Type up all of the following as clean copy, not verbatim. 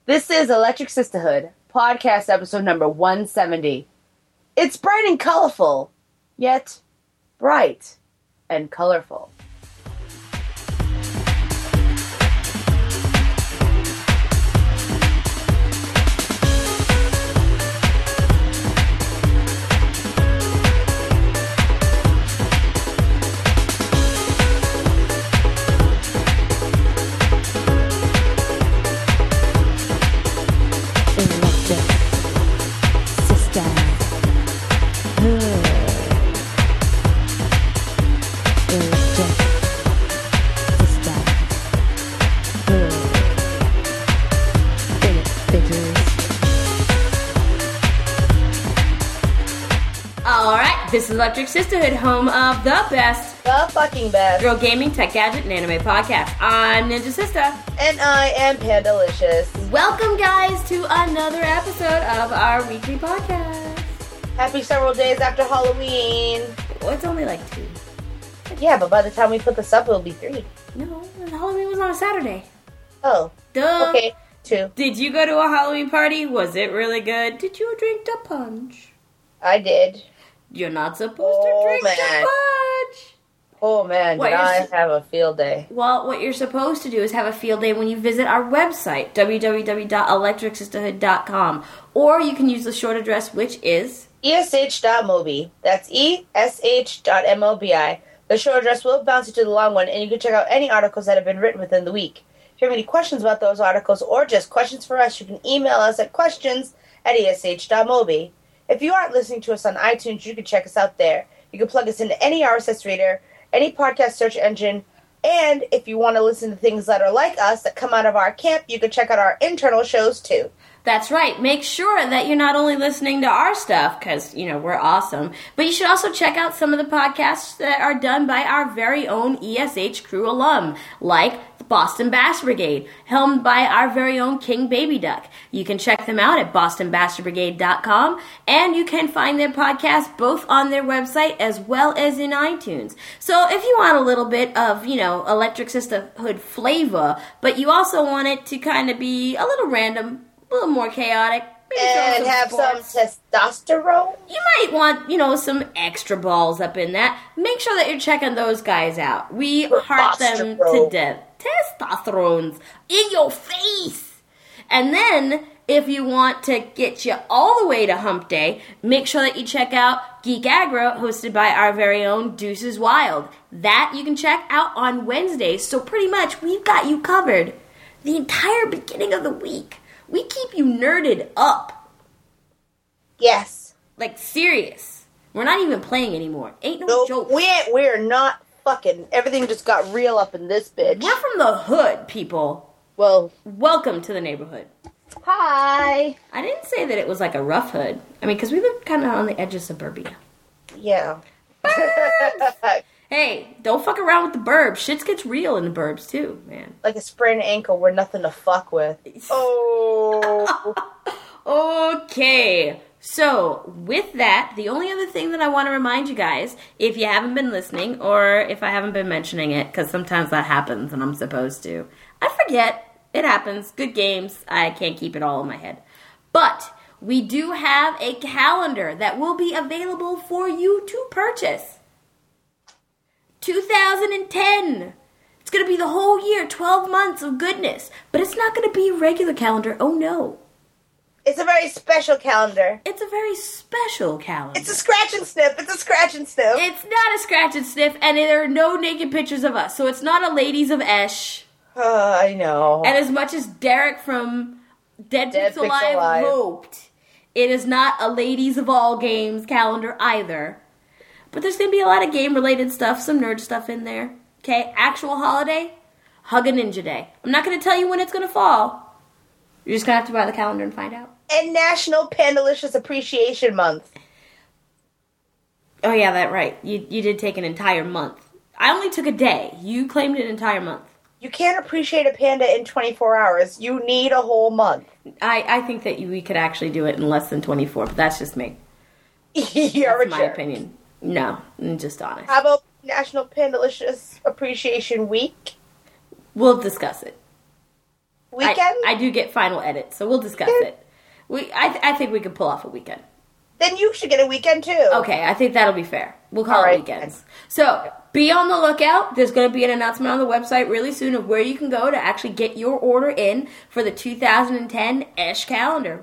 This is Electric Sisterhood, podcast episode number 170. It's bright and colorful, yet bright and colorful. This is Electric Sisterhood, home of the best, the fucking best, girl gaming, tech gadget, and anime podcast. I'm Ninja Sister. And I am Pandalicious. Welcome, guys, to another episode of our weekly podcast. Happy several days after Halloween. Well, it's only like 2. Yeah, but by the time we put this up, it'll be 3. No, Halloween was on a Saturday. Oh. Duh. Okay, 2. Did you go to a Halloween party? Was it really good? Did you drink the punch? I did. You're not supposed to drink the punch. Oh, man, did I have a field day. Well, what you're supposed to do is have a field day when you visit our website, www.electricsisterhood.com. Or you can use the short address, which is esh.mobi. That's esh.mobi. The short address will bounce you to the long one, and you can check out any articles that have been written within the week. If you have any questions about those articles or just questions for us, you can email us at questions@esh.mobi. If you aren't listening to us on iTunes, you can check us out there. You can plug us into any RSS reader, any podcast search engine, and if you want to listen to things that are like us that come out of our camp, you can check out our internal shows too. That's right. Make sure that you're not only listening to our stuff, because, we're awesome, but you should also check out some of the podcasts that are done by our very own ESH crew alum, like the Boston Bass Brigade, helmed by our very own King Baby Duck. You can check them out at bostonbastardbrigade.com, and you can find their podcast both on their website as well as in iTunes. So if you want a little bit of, Electric Sisterhood flavor, but you also want it to kind of be a little random, a little more chaotic. And have some testosterone. You might want, some extra balls up in that. Make sure that you're checking those guys out. We heart them to death. Testosterones in your face. And then, if you want to get you all the way to Hump Day, make sure that you check out Geek Aggro, hosted by our very own Deuces Wild. That you can check out on Wednesdays. So pretty much, we've got you covered the entire beginning of the week. We keep you nerded up. Yes. Like, serious. We're not even playing anymore. Ain't no joke. We're not fucking. Everything just got real up in this bitch. We're from the hood, people. Well. Welcome to the neighborhood. Hi. I didn't say that it was like a rough hood. I mean, because we live kind of on the edge of suburbia. Yeah. Hey, don't fuck around with the burbs. Shit gets real in the burbs, too, man. Like a sprained ankle, we're nothing to fuck with. Oh. Okay. So, with that, the only other thing that I want to remind you guys, if you haven't been listening, or if I haven't been mentioning it, because sometimes that happens and I'm supposed to. I forget. It happens. Good games. I can't keep it all in my head. But we do have a calendar that will be available for you to purchase. 2010. It's going to be the whole year, 12 months of goodness. But it's not going to be a regular calendar. Oh, no. It's a very special calendar. It's a very special calendar. It's a scratch and sniff. It's a scratch and sniff. It's not a scratch and sniff, and there are no naked pictures of us. So it's not a Ladies of Esh. I know. And as much as Derek from Dead Pixel Alive hoped, it is not a Ladies of All Games calendar either. But there's going to be a lot of game-related stuff, some nerd stuff in there. Okay, actual holiday, Hug a Ninja Day. I'm not going to tell you when it's going to fall. You're just going to have to buy the calendar and find out. And National Pandalicious Appreciation Month. Oh, yeah, that's right. You did take an entire month. I only took a day. You claimed an entire month. You can't appreciate a panda in 24 hours. You need a whole month. I think that we could actually do it in less than 24, but that's just me. That's my opinion. No, I'm just honest. How about National Pandalicious Appreciation Week? We'll discuss it. Weekend? I do get final edits, so we'll discuss it. I think we could pull off a weekend. Then you should get a weekend too. Okay, I think that'll be fair. We'll call it weekends. So, be on the lookout. There's going to be an announcement on the website really soon of where you can go to actually get your order in for the 2010 Esh calendar.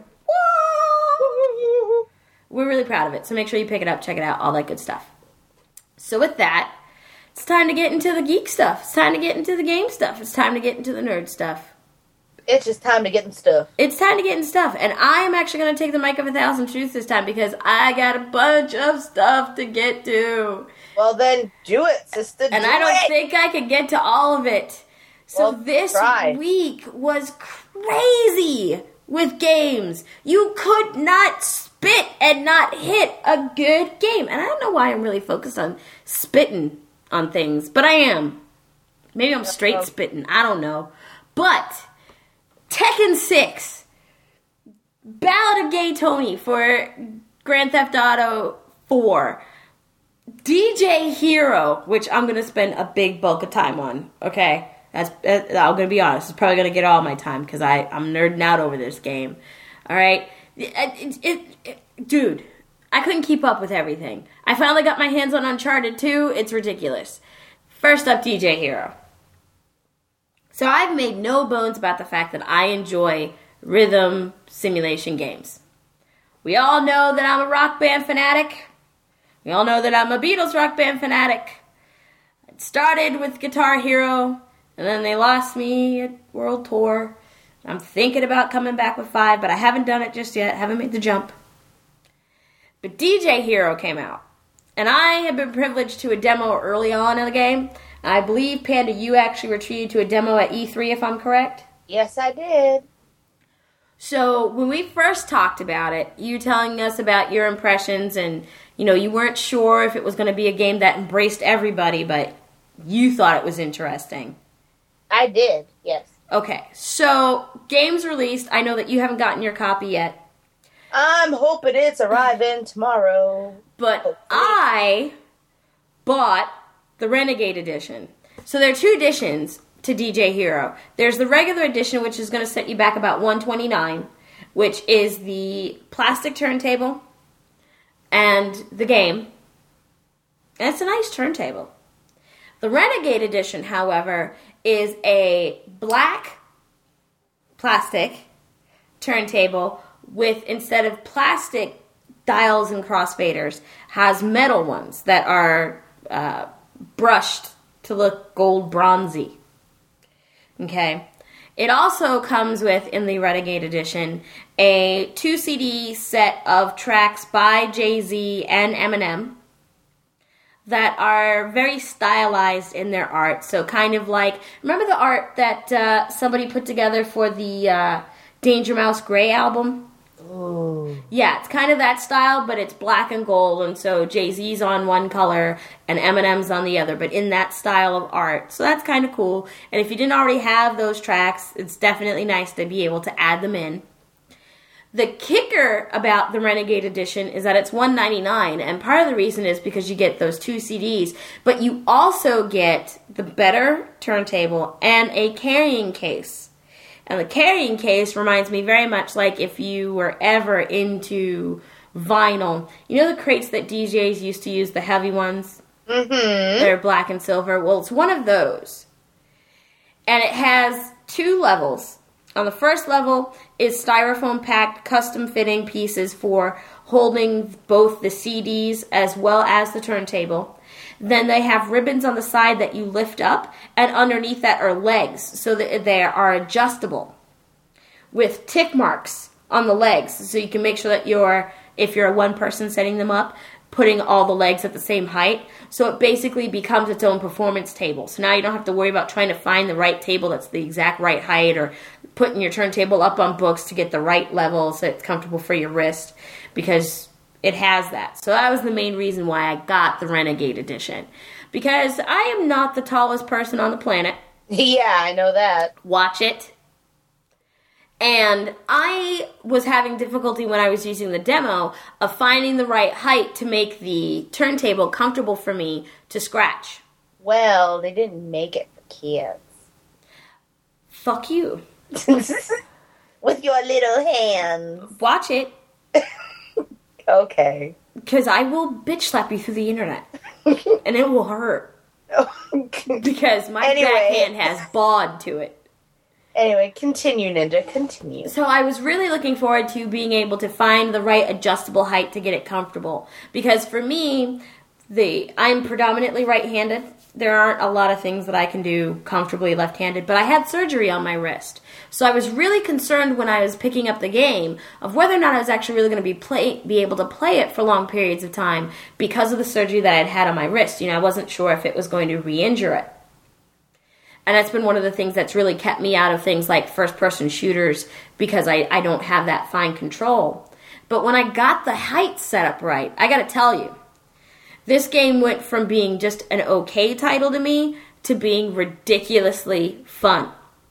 Woo! We're really proud of it, so make sure you pick it up, check it out, all that good stuff. So with that, it's time to get into the geek stuff. It's time to get into the game stuff. It's time to get into the nerd stuff. It's just time to get in stuff. It's time to get in stuff. And I am actually going to take the mic of 1,000 truths this time because I got a bunch of stuff to get to. Well, then do it, sister. And I don't think I could get to all of it. So this week was crazy with games. You could not spit and not hit a good game. And I don't know why I'm really focused on spitting on things, but I am. Maybe I'm straight spitting. I don't know. But Tekken 6, Ballad of Gay Tony for Grand Theft Auto 4, DJ Hero, which I'm going to spend a big bulk of time on, okay? I'm going to be honest. It's probably going to get all my time because I'm nerding out over this game, all right? Dude, I couldn't keep up with everything. I finally got my hands on Uncharted 2. It's ridiculous. First up, DJ Hero. So I've made no bones about the fact that I enjoy rhythm simulation games. We all know that I'm a Rock Band fanatic. We all know that I'm a Beatles Rock Band fanatic. It started with Guitar Hero, and then they lost me at World Tour. I'm thinking about coming back with 5, but I haven't done it just yet. Haven't made the jump. But DJ Hero came out, and I have been privileged to a demo early on in the game. I believe, Panda, you actually were treated to a demo at E3, if I'm correct? Yes, I did. So, when we first talked about it, you telling us about your impressions, and, you weren't sure if it was going to be a game that embraced everybody, but you thought it was interesting. I did, yes. Okay, so, game's released. I know that you haven't gotten your copy yet. I'm hoping it's arriving tomorrow. But hopefully. I bought the Renegade Edition. So there are 2 editions to DJ Hero. There's the regular edition, which is going to set you back about $129, which is the plastic turntable and the game. And it's a nice turntable. The Renegade Edition, however, is a black plastic turntable with, instead of plastic dials and crossfaders, has metal ones that are brushed to look gold bronzy. Okay. It also comes with, in the Renegade Edition, a 2 CD set of tracks by Jay-Z and Eminem that are very stylized in their art. So kind of like, remember the art that somebody put together for the Danger Mouse Gray album? Ooh. Yeah, it's kind of that style, but it's black and gold, and so Jay-Z's on one color and Eminem's on the other, but in that style of art. So that's kind of cool. And if you didn't already have those tracks, it's definitely nice to be able to add them in. The kicker about the Renegade Edition is that it's $199, and part of the reason is because you get those 2 CDs, but you also get the better turntable and a carrying case. And the carrying case reminds me very much like if you were ever into vinyl. You know the crates that DJs used to use, the heavy ones? Mm-hmm. They're black and silver. Well, it's one of those. And it has 2 levels. On the first level is styrofoam-packed custom-fitting pieces for holding both the CDs as well as the turntable. Then they have ribbons on the side that you lift up, and underneath that are legs, so that they are adjustable with tick marks on the legs, so you can make sure that if you're one person setting them up, putting all the legs at the same height. So it basically becomes its own performance table. So now you don't have to worry about trying to find the right table that's the exact right height, or putting your turntable up on books to get the right level so it's comfortable for your wrist, because it has that. So that was the main reason why I got the Renegade Edition. Because I am not the tallest person on the planet. Yeah, I know that. Watch it. And I was having difficulty when I was using the demo of finding the right height to make the turntable comfortable for me to scratch. Well, they didn't make it for kids. Fuck you. With your little hands. Watch it. Okay. Because I will bitch slap you through the internet. And it will hurt. Because my backhand has bod to it. Anyway, continue, Ninja. Continue. So I was really looking forward to being able to find the right adjustable height to get it comfortable. Because for me, I'm predominantly right-handed. There aren't a lot of things that I can do comfortably left-handed, but I had surgery on my wrist. So I was really concerned when I was picking up the game of whether or not I was actually really going to be able to play it for long periods of time because of the surgery that I'd had on my wrist. I wasn't sure if it was going to re-injure it. And that's been one of the things that's really kept me out of things like first-person shooters because I don't have that fine control. But when I got the height set up right, I got to tell you, this game went from being just an okay title to me to being ridiculously fun.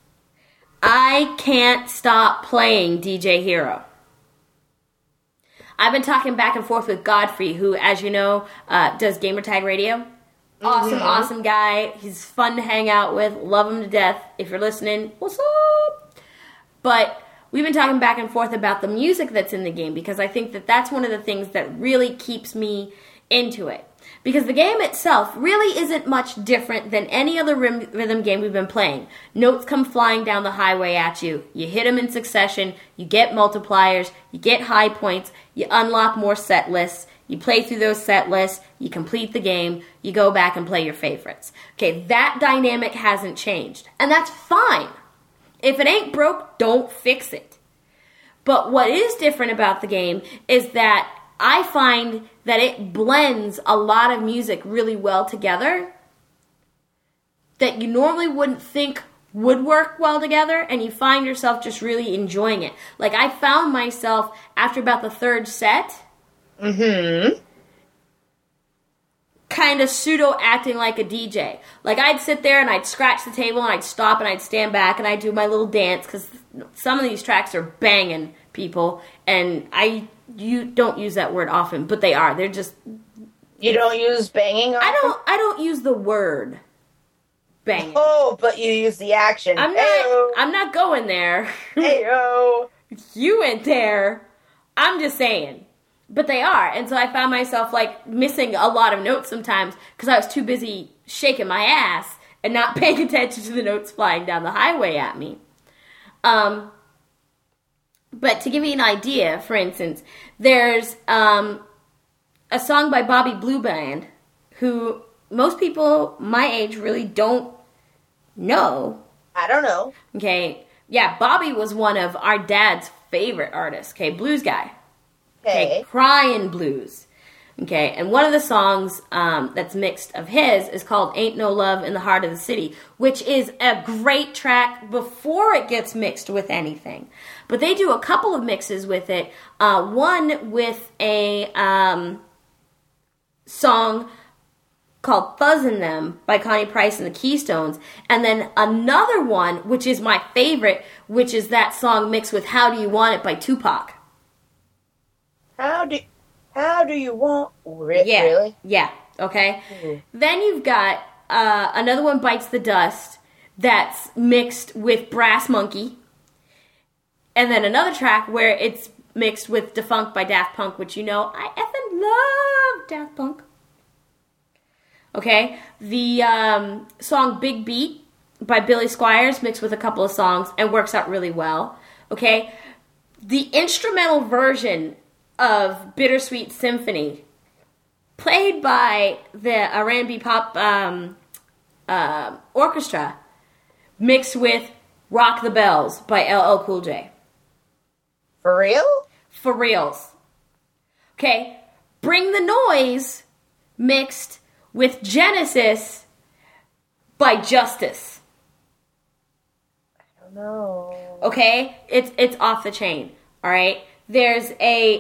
I can't stop playing DJ Hero. I've been talking back and forth with Godfrey, who, as you know, does Gamertag Radio. Awesome guy. He's fun to hang out with. Love him to death. If you're listening, what's up? But we've been talking back and forth about the music that's in the game because I think that that's one of the things that really keeps me into it. Because the game itself really isn't much different than any other rhythm game we've been playing. Notes come flying down the highway at you. You hit them in succession. You get multipliers. You get high points. You unlock more set lists. You play through those set lists. You complete the game. You go back and play your favorites. Okay, that dynamic hasn't changed. And that's fine. If it ain't broke, don't fix it. But what is different about the game is that I find that it blends a lot of music really well together that you normally wouldn't think would work well together, and you find yourself just really enjoying it. Like, I found myself, after about the third set, kind of pseudo-acting like a DJ. Like, I'd sit there and I'd scratch the table and I'd stop and I'd stand back and I'd do my little dance, because some of these tracks are banging, people, and you don't use that word often, but they are. They're just... You don't use banging often? I don't use the word banging. Oh, but you use the action. I'm not going there. Heyo. You went there. I'm just saying. But they are. And so I found myself, like, missing a lot of notes sometimes because I was too busy shaking my ass and not paying attention to the notes flying down the highway at me. But to give you an idea, for instance, there's a song by Bobby Blue Band, who most people my age really don't know. I don't know. Okay. Yeah, Bobby was one of our dad's favorite artists. Okay, blues guy. Okay, crying blues. Okay, and one of the songs that's mixed of his is called Ain't No Love in the Heart of the City, which is a great track before it gets mixed with anything. But they do a couple of mixes with it. One with a song called Fuzzin' Them by Connie Price and the Keystones. And then another one, which is my favorite, which is that song mixed with How Do You Want It by Tupac. How do you want... Really? Yeah, okay. Mm-hmm. Then you've got another one, Bites the Dust, that's mixed with Brass Monkey. And then another track where it's mixed with Defunct by Daft Punk, which you know I effing love Daft Punk. Okay, the song Big Beat by Billy Squires mixed with a couple of songs and works out really well. Okay, the instrumental version of Bittersweet Symphony, played by the R&B pop orchestra, mixed with Rock the Bells by LL Cool J. For real? For reals. Okay, Bring the Noise, mixed with Genesis by Justice. I don't know. Okay, it's off the chain, all right? There's a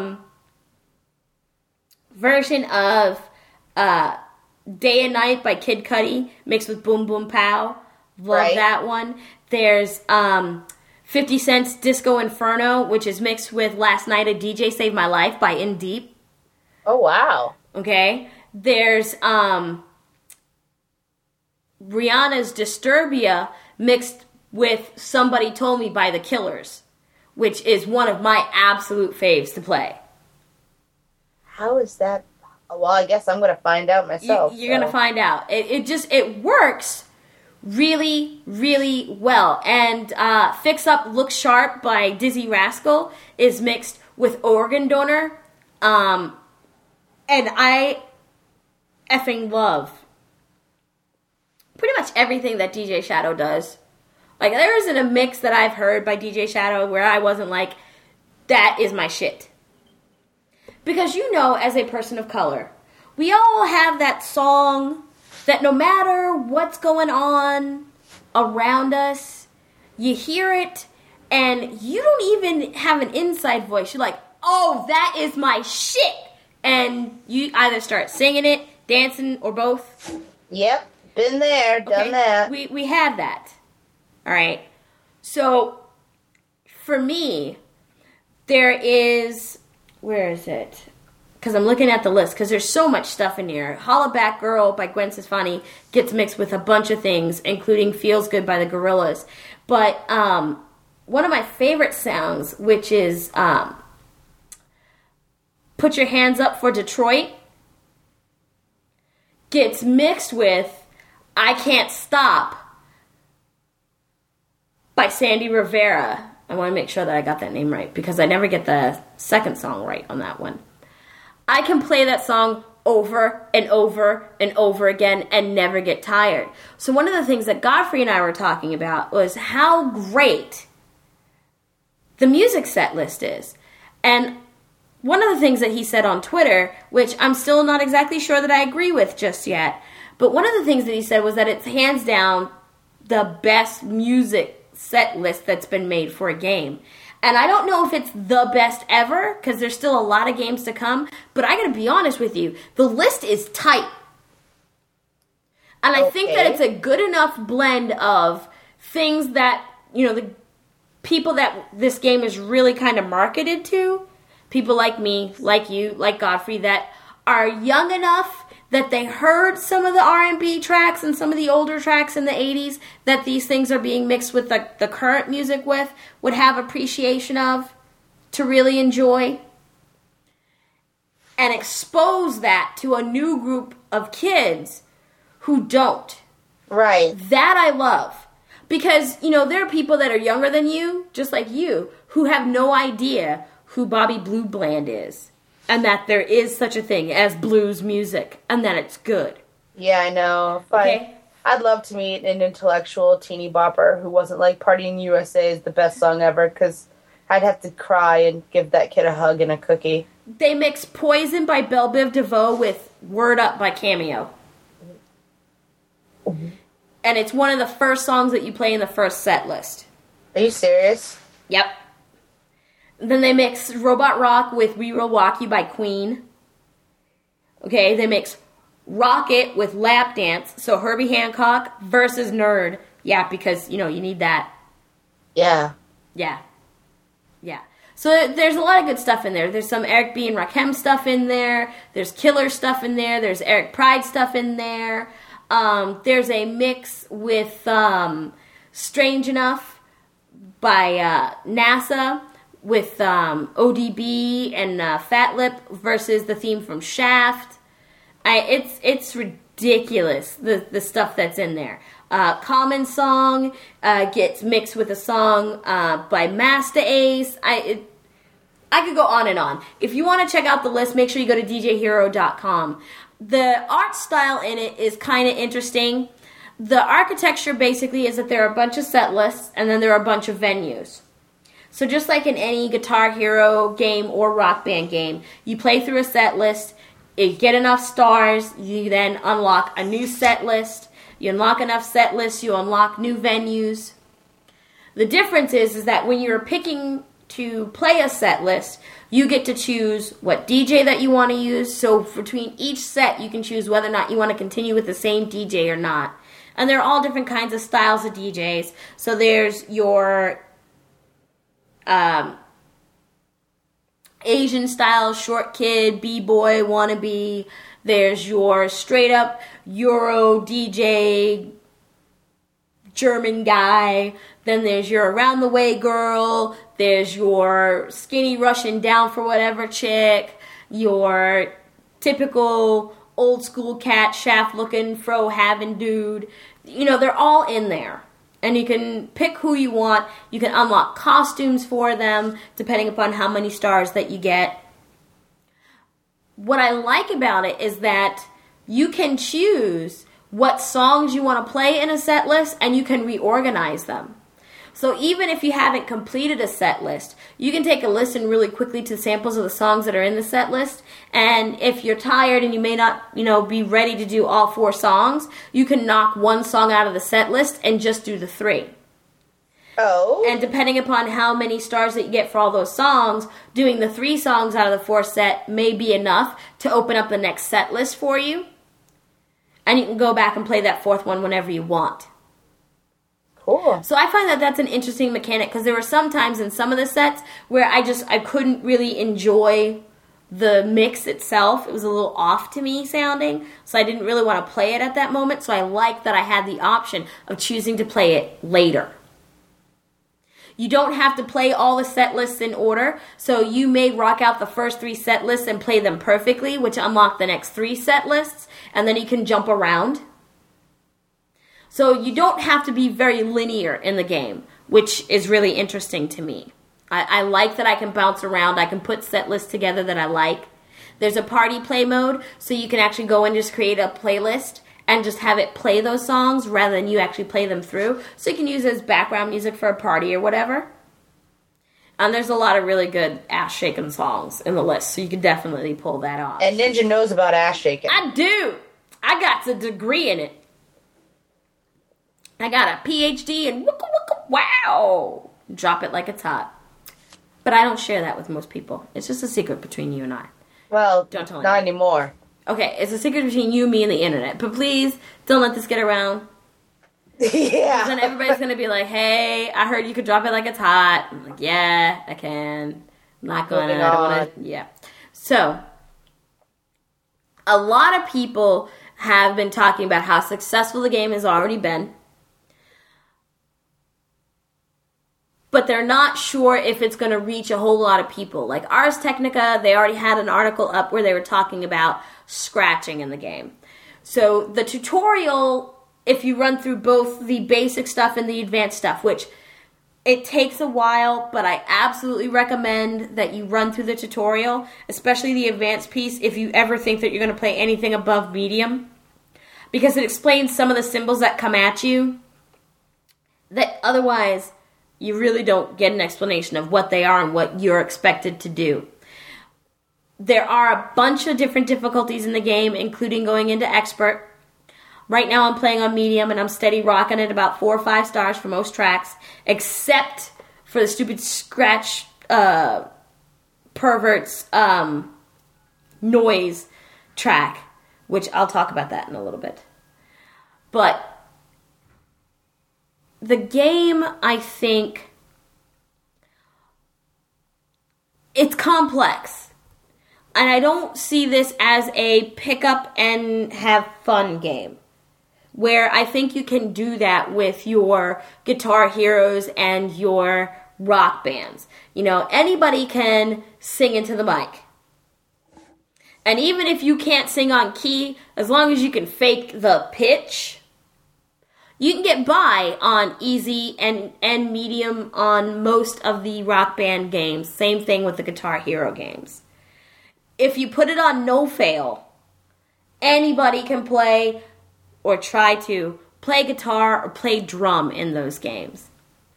version of Day and Night by Kid Cudi mixed with Boom Boom Pow. Love that one. There's 50 Cent's Disco Inferno, which is mixed with Last Night a DJ Saved My Life by In Deep. Oh, wow. Okay. There's Rihanna's Disturbia mixed with Somebody Told Me by The Killers, which is one of my absolute faves to play. How is that? Well, I guess I'm going to find out myself. You're going to find out. It works really, really well. And Fix Up Look Sharp by Dizzy Rascal is mixed with Organ Donor. And I effing love pretty much everything that DJ Shadow does. Like, there isn't a mix that I've heard by DJ Shadow where I wasn't like, that is my shit. Because you know, as a person of color, we all have that song that no matter what's going on around us, you hear it and you don't even have an inside voice. You're like, oh, that is my shit. And you either start singing it, dancing, or both. Yep, been there, done that. We have that. All right. So, for me, there is... Where is it? Because I'm looking at the list, because there's so much stuff in here. Holla Back Girl by Gwen Stefani gets mixed with a bunch of things, including Feels Good by the Gorillaz. But one of my favorite songs, which is Put Your Hands Up for Detroit, gets mixed with I Can't Stop by Sandy Rivera. I want to make sure that I got that name right, because I never get the second song right on that one. I can play that song over and over and over again and never get tired. So one of the things that Godfrey and I were talking about was how great the music set list is. And one of the things that he said on Twitter, which I'm still not exactly sure that I agree with just yet, but one of the things that he said was that it's hands down the best music set list that's been made for a game. And I don't know if it's the best ever, because there's still a lot of games to come, but I gotta be honest with you, the list is tight. And I think that it's a good enough blend of things that, you know, the people that this game is really kind of marketed to, people like me, like you, like Godfrey, that are young enough that they heard some of the R&B tracks and some of the older tracks in the 80s that these things are being mixed with the current music with, would have appreciation of, to really enjoy, and expose that to a new group of kids who don't. Right. That I love. Because, you know, there are people that are younger than you, just like you, who have no idea who Bobby Blue Bland is. And that there is such a thing as blues music, and that it's good. Yeah, I know. I'd love to meet an intellectual teeny bopper who wasn't like Partying USA is the best song ever, because I'd have to cry and give that kid a hug and a cookie. They mix Poison by Belle Biv DeVoe with Word Up by Cameo. Mm-hmm. And it's one of the first songs that you play in the first set list. Are you serious? Yep. Then they mix Robot Rock with We Will Walk You by Queen. Okay, they mix Rocket with Lap Dance, so Herbie Hancock versus Nerd. Yeah, because, you know, you need that. Yeah. Yeah. Yeah. So there's a lot of good stuff in there. There's some Eric B. and Rakim stuff in there. There's Killer stuff in there. There's Eric Pride stuff in there. There's a mix with Strange Enough by NASA, with ODB and Fat Lip versus the theme from Shaft. It's ridiculous, the stuff that's in there. Common Song gets mixed with a song by Masta Ace. I could go on and on. If you want to check out the list, make sure you go to djhero.com. The art style in it is kind of interesting. The architecture basically is that there are a bunch of set lists, and then there are a bunch of venues. So just like in any Guitar Hero game or Rock Band game, you play through a set list, you get enough stars, you then unlock a new set list. You unlock enough set lists, you unlock new venues. The difference is that when you're picking to play a set list, you get to choose what DJ that you want to use. So between each set, you can choose whether or not you want to continue with the same DJ or not. And there are all different kinds of styles of DJs. So there's your Asian style, short kid, b-boy, wannabe. There's your straight up Euro DJ, German guy. Then there's your around the way girl. There's your skinny Russian down for whatever chick. Your typical old school cat shaft looking fro having dude. You know, they're all in there. And you can pick who you want. You can unlock costumes for them depending upon how many stars that you get. What I like about it is that you can choose what songs you want to play in a set list, and you can reorganize them. So even if you haven't completed a set list, you can take a listen really quickly to samples of the songs that are in the set list, and if you're tired and you may not, be ready to do all 4 songs, you can knock one song out of the set list and just do the 3. Oh. And depending upon how many stars that you get for all those songs, doing the 3 songs out of the 4 set may be enough to open up the next set list for you. And you can go back and play that 4th one whenever you want. Cool. So I find that that's an interesting mechanic, because there were some times in some of the sets where I couldn't really enjoy the mix itself. It was a little off to me sounding, so I didn't really want to play it at that moment. So I liked that I had the option of choosing to play it later. You don't have to play all the set lists in order, so you may rock out the first 3 set lists and play them perfectly, which unlock the next 3 set lists, and then you can jump around. So you don't have to be very linear in the game, which is really interesting to me. I like that I can bounce around. I can put set lists together that I like. There's a party play mode, so you can actually go and just create a playlist and just have it play those songs rather than you actually play them through. So you can use it as background music for a party or whatever. And there's a lot of really good ass-shaking songs in the list, so you can definitely pull that off. And Ninja knows about ass-shaking. I do! I got a degree in it. I got a PhD in wicka wicka wow! Drop it like it's hot. But I don't share that with most people. It's just a secret between you and I. Well, don't tell not anyone. anymore. Okay, it's a secret between you, me, and the internet. But please, don't let this get around. Yeah. Then everybody's going to be like, hey, I heard you could drop it like it's hot. I'm like, yeah, I can. I'm not going to. I don't want to. Yeah. So, a lot of people have been talking about how successful the game has already been. But they're not sure if it's going to reach a whole lot of people. Like Ars Technica, they already had an article up where they were talking about scratching in the game. So the tutorial, if you run through both the basic stuff and the advanced stuff, which it takes a while, but I absolutely recommend that you run through the tutorial, especially the advanced piece, if you ever think that you're going to play anything above medium, because it explains some of the symbols that come at you that otherwise you really don't get an explanation of what they are and what you're expected to do. There are a bunch of different difficulties in the game, including going into expert. Right now I'm playing on medium, and I'm steady rocking at about 4 or 5 stars for most tracks, except for the stupid scratch perverts noise track, which I'll talk about that in a little bit. But the game, I think, it's complex. And I don't see this as a pick up and have fun game, where I think you can do that with your Guitar Heroes and your rock bands. You know, anybody can sing into the mic. And even if you can't sing on key, as long as you can fake the pitch, you can get by on easy and medium on most of the Rock Band games. Same thing with the Guitar Hero games. If you put it on no fail, anybody can play or try to play guitar or play drum in those games.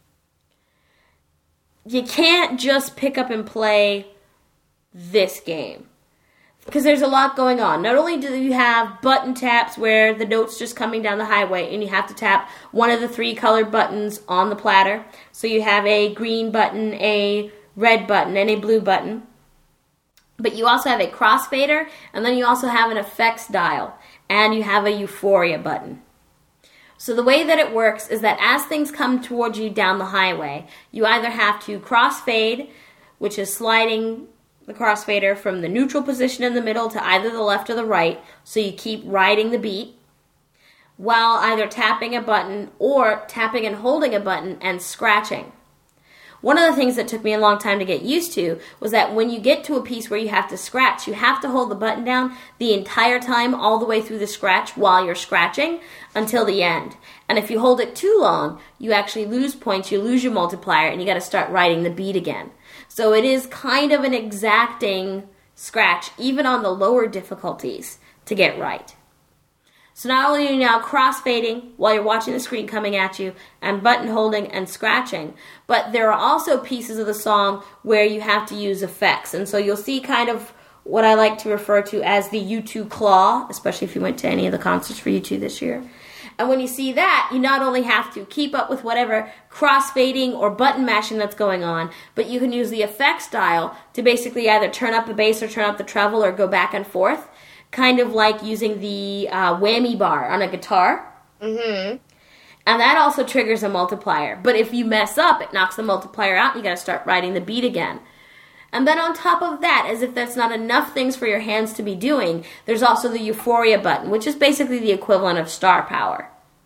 You can't just pick up and play this game, because there's a lot going on. Not only do you have button taps where the note's just coming down the highway and you have to tap one of the 3 colored buttons on the platter. So you have a green button, a red button, and a blue button. But you also have a crossfader, and then you also have an effects dial, and you have a euphoria button. So the way that it works is that as things come towards you down the highway, you either have to crossfade, which is sliding the crossfader from the neutral position in the middle to either the left or the right, so you keep riding the beat, while either tapping a button or tapping and holding a button and scratching. One of the things that took me a long time to get used to was that when you get to a piece where you have to scratch, you have to hold the button down the entire time all the way through the scratch while you're scratching until the end. And if you hold it too long, you actually lose points, you lose your multiplier, and you got to start writing the beat again. So it is kind of an exacting scratch, even on the lower difficulties, to get right. So not only are you now crossfading while you're watching the screen coming at you and button holding and scratching, but there are also pieces of the song where you have to use effects. And so you'll see kind of what I like to refer to as the U2 claw, especially if you went to any of the concerts for U2 this year. And when you see that, you not only have to keep up with whatever crossfading or button mashing that's going on, but you can use the effects dial to basically either turn up the bass or turn up the treble or go back and forth. Kind of like using the whammy bar on a guitar. Mm-hmm. And that also triggers a multiplier. But if you mess up, it knocks the multiplier out and you got to start writing the beat again. And then on top of that, as if that's not enough things for your hands to be doing, there's also the Euphoria button, which is basically the equivalent of star power.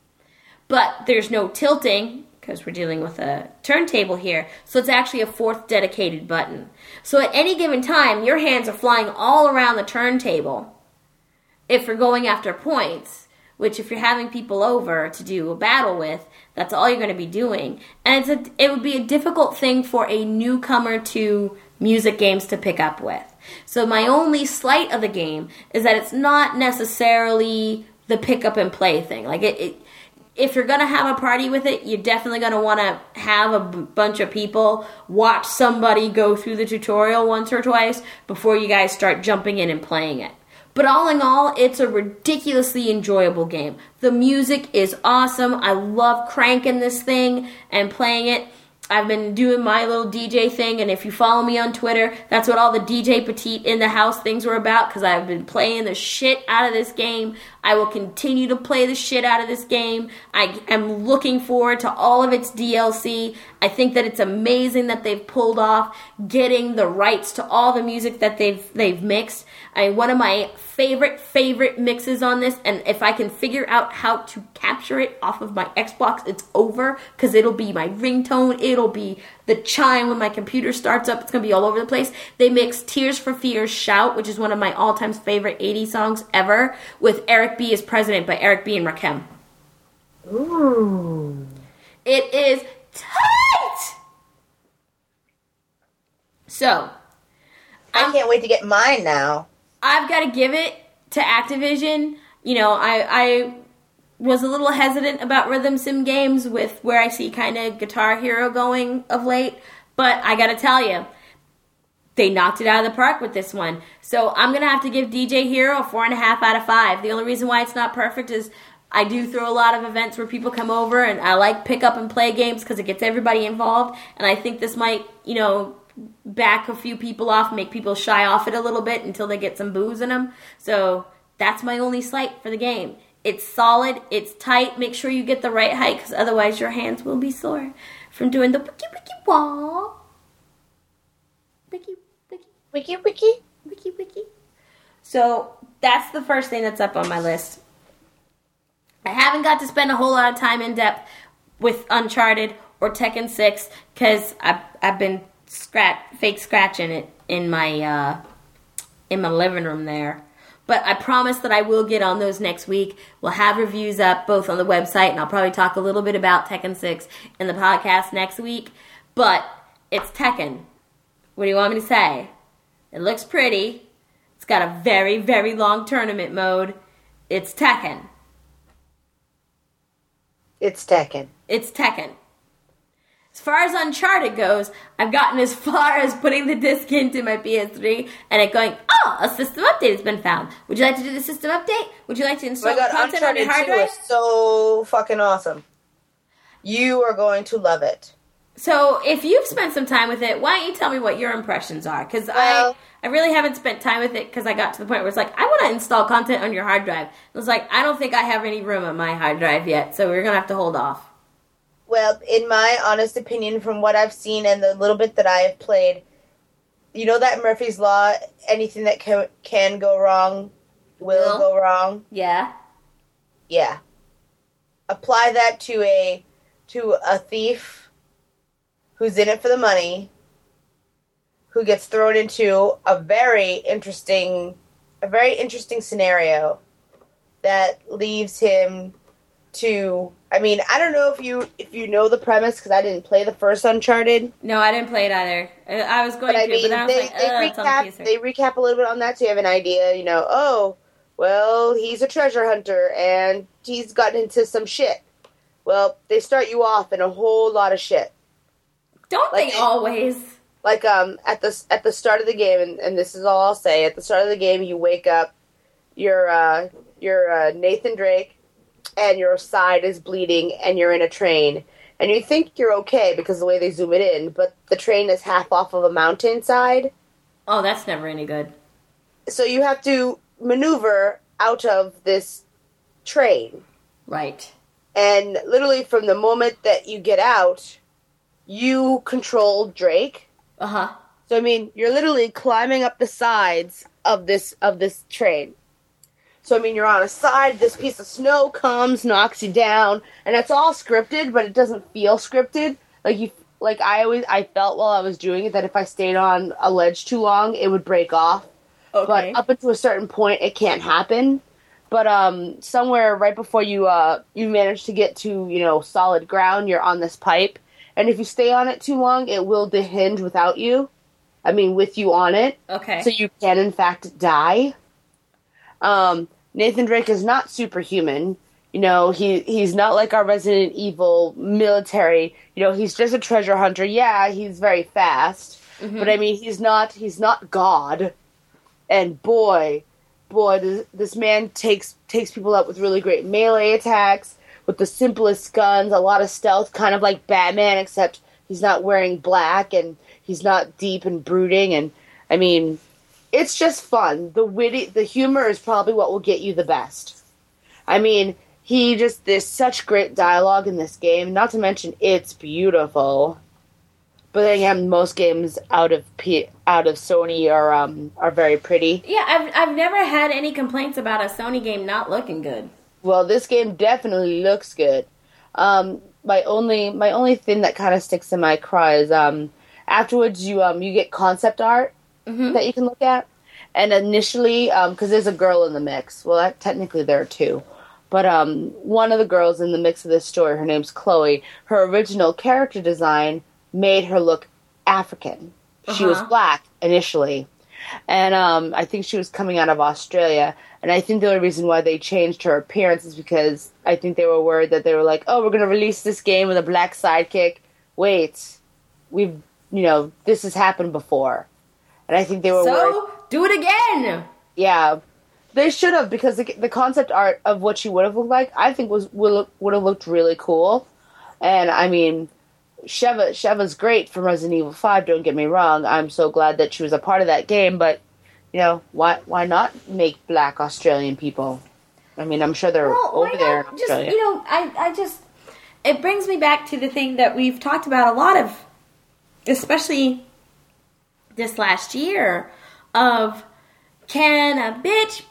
But there's no tilting, because we're dealing with a turntable here, so it's actually a fourth dedicated button. So at any given time, your hands are flying all around the turntable. If you're going after points, which if you're having people over to do a battle with, that's all you're going to be doing. And it would be a difficult thing for a newcomer to music games to pick up with. So my only slight of the game is that it's not necessarily the pick up and play thing. Like if you're going to have a party with it, you're definitely going to want to have a bunch of people watch somebody go through the tutorial once or twice before you guys start jumping in and playing it. But all in all, it's a ridiculously enjoyable game. The music is awesome. I love cranking this thing and playing it. I've been doing my little DJ thing, and if you follow me on Twitter, that's what all the DJ Petite in the house things were about, because I've been playing the shit out of this game. I will continue to play the shit out of this game. I am looking forward to all of its DLC. I think that it's amazing that they've pulled off getting the rights to all the music that they've mixed. One of my favorite mixes on this, and if I can figure out how to capture it off of my Xbox, it's over, because it'll be my ringtone, it'll be the chime when my computer starts up, it's going to be all over the place. They mixed Tears for Fears Shout, which is one of my all-time favorite 80s songs ever, with Eric B. as President by Eric B. and Rakim. Ooh. It is tight! So, I can't wait to get mine now. I've got to give it to Activision. You know, I was a little hesitant about rhythm sim games with where I see kind of Guitar Hero going of late, but I got to tell you, they knocked it out of the park with this one. So I'm going to have to give DJ Hero a 4.5 out of 5. The only reason why it's not perfect is I do throw a lot of events where people come over, and I like pick up and play games because it gets everybody involved, and I think this might, you know, back a few people off, make people shy off it a little bit until they get some booze in them. So that's my only slight for the game. It's solid, it's tight, make sure you get the right height, because otherwise your hands will be sore from doing the wiki wiki wah. Wiki wiki. Wiki wiki. Wiki wiki. So that's the first thing that's up on my list. I haven't got to spend a whole lot of time in depth with Uncharted or Tekken 6, because I've been fake scratching it in my living room there. But I promise that I will get on those next week. We'll have reviews up both on the website, and I'll probably talk a little bit about Tekken 6 in the podcast next week. But it's Tekken. What do you want me to say? It looks pretty. It's got a very, very long tournament mode. It's Tekken. It's Tekken. It's Tekken. As far as Uncharted goes, I've gotten as far as putting the disc into my PS3 and it going, oh, a system update has been found. Would you like to do the system update? Would you like to install content on your hard drive? Uncharted 2 is so fucking awesome. You are going to love it. So, if you've spent some time with it, why don't you tell me what your impressions are? Because I really haven't spent time with it, because I got to the point where it's like, I want to install content on your hard drive. It was like, I don't think I have any room on my hard drive yet, so we're going to have to hold off. Well, in my honest opinion, from what I've seen and the little bit that I have played, you know that Murphy's Law, anything that can go wrong will go wrong? Yeah. Yeah. apply that to a thief who's in it for the money, who gets thrown into a very interesting scenario that leaves him to. I mean, I don't know if you know the premise, because I didn't play the first Uncharted. No, I didn't play it either. I was going but to, I mean, but then I was they recap a little bit on that, so you have an idea. Oh, well, he's a treasure hunter and he's gotten into some shit. Well, they start you off in a whole lot of shit. Don't they always? Like at the start of the game, and this is all I'll say. At the start of the game, you wake up. You're Nathan Drake, and your side is bleeding, and you're in a train, and you think you're okay because of the way they zoom it in, but the train is half off of a mountainside. Oh, that's never any good. So you have to maneuver out of this train. Right. And literally from the moment that you get out, you control Drake. Uh-huh. So I mean, you're literally climbing up the sides of this train. So I mean, you're on a side, this piece of snow comes, knocks you down, and it's all scripted, but it doesn't feel scripted. I felt while I was doing it that if I stayed on a ledge too long, it would break off. Okay. But up until a certain point, it can't happen. But somewhere right before you manage to get to solid ground, you're on this pipe, and if you stay on it too long, it will dehinge without you. I mean, with you on it. Okay. So you can in fact die. Nathan Drake is not superhuman. He's not like our Resident Evil military. He's just a treasure hunter. Yeah, he's very fast, but I mean, he's not God. And boy, this man takes people out with really great melee attacks, with the simplest guns, a lot of stealth, kind of like Batman, except he's not wearing black and he's not deep and brooding. And I mean, it's just fun. The humor is probably what will get you the best. I mean, there's such great dialogue in this game, not to mention it's beautiful. But then again, most games out of Sony are very pretty. Yeah, I've never had any complaints about a Sony game not looking good. Well, this game definitely looks good. My only thing that kind of sticks in my craw is afterwards you get concept art that you can look at, and initially because there's a girl in the mix. Well, technically there are two. But one of the girls in the mix of this story, her name's Chloe. Her original character design made her look African. She was black initially. And I think she was coming out of Australia. And I think the only reason why they changed her appearance is because I think they were worried that they were like, oh, we're going to release this game with a black sidekick. Wait, this has happened before. And I think they were worried. So, do it again! Yeah. They should have, because the concept art of what she would have looked like, I think would have looked really cool. And I mean, Sheva's great from Resident Evil 5, don't get me wrong. I'm so glad that she was a part of that game, but why not make black Australian people? I mean, I'm sure they're over there in Australia. It brings me back to the thing that we've talked about a lot of, especially this last year, of can a bitch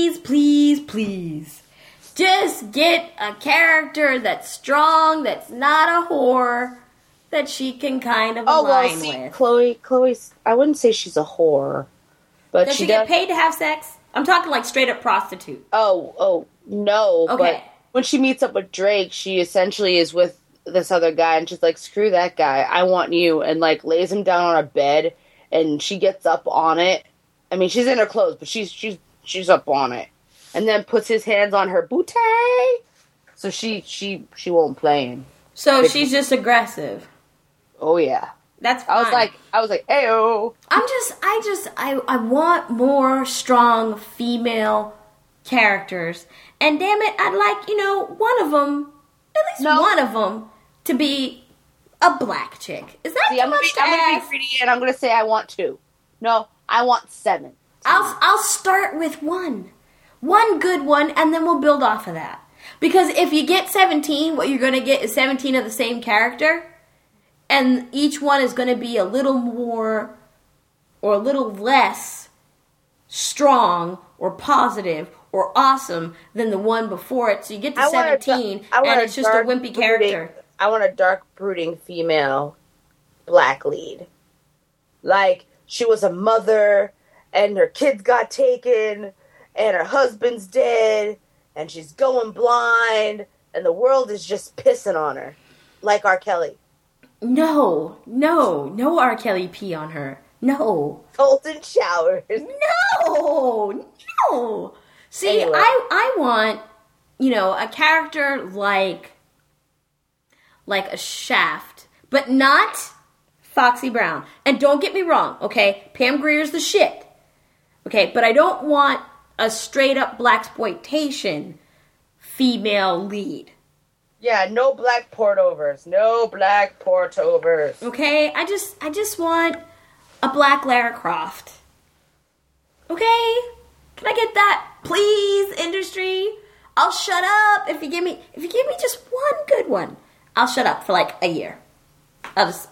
please just get a character that's strong, that's not a whore, that she can kind of align with. Chloe's, I wouldn't say she's a whore, but does she get paid to have sex? I'm talking like straight up prostitute. Oh, no. Okay. But when she meets up with Drake, she essentially is with this other guy, and she's like, screw that guy, I want you, and like lays him down on a bed, and she gets up on it. I mean, she's in her clothes, but she's up on it, and then puts his hands on her booty, so she won't play him. So she's just aggressive. Oh yeah, that's fine. I was like, ayo. I want more strong female characters, and damn it, I'd like one of them, at least one of them, to be a black chick. Is that too much to ask? I'm gonna be greedy, and I'm gonna say I want 2. No, I want 7. I'll start with one good one, and then we'll build off of that. Because if you get 17, what you're going to get is 17 of the same character, and each one is going to be a little more or a little less strong or positive or awesome than the one before it. So you get to 17, and it's just a wimpy character. I want a dark, brooding female black lead. Like, she was a mother, and her kids got taken, and her husband's dead, and she's going blind, and the world is just pissing on her. Like R. Kelly. No R. Kelly pee on her. No. Golden showers. No. See, anyway. I want, a character like a Shaft, but not Foxy Brown. And don't get me wrong, okay? Pam Grier's the shit. Okay, but I don't want a straight up blaxploitation female lead. Yeah, no black portovers. Okay, I just want a black Lara Croft. Okay? Can I get that, please, industry? I'll shut up if you give me just one good one. I'll shut up for like a year. I'll just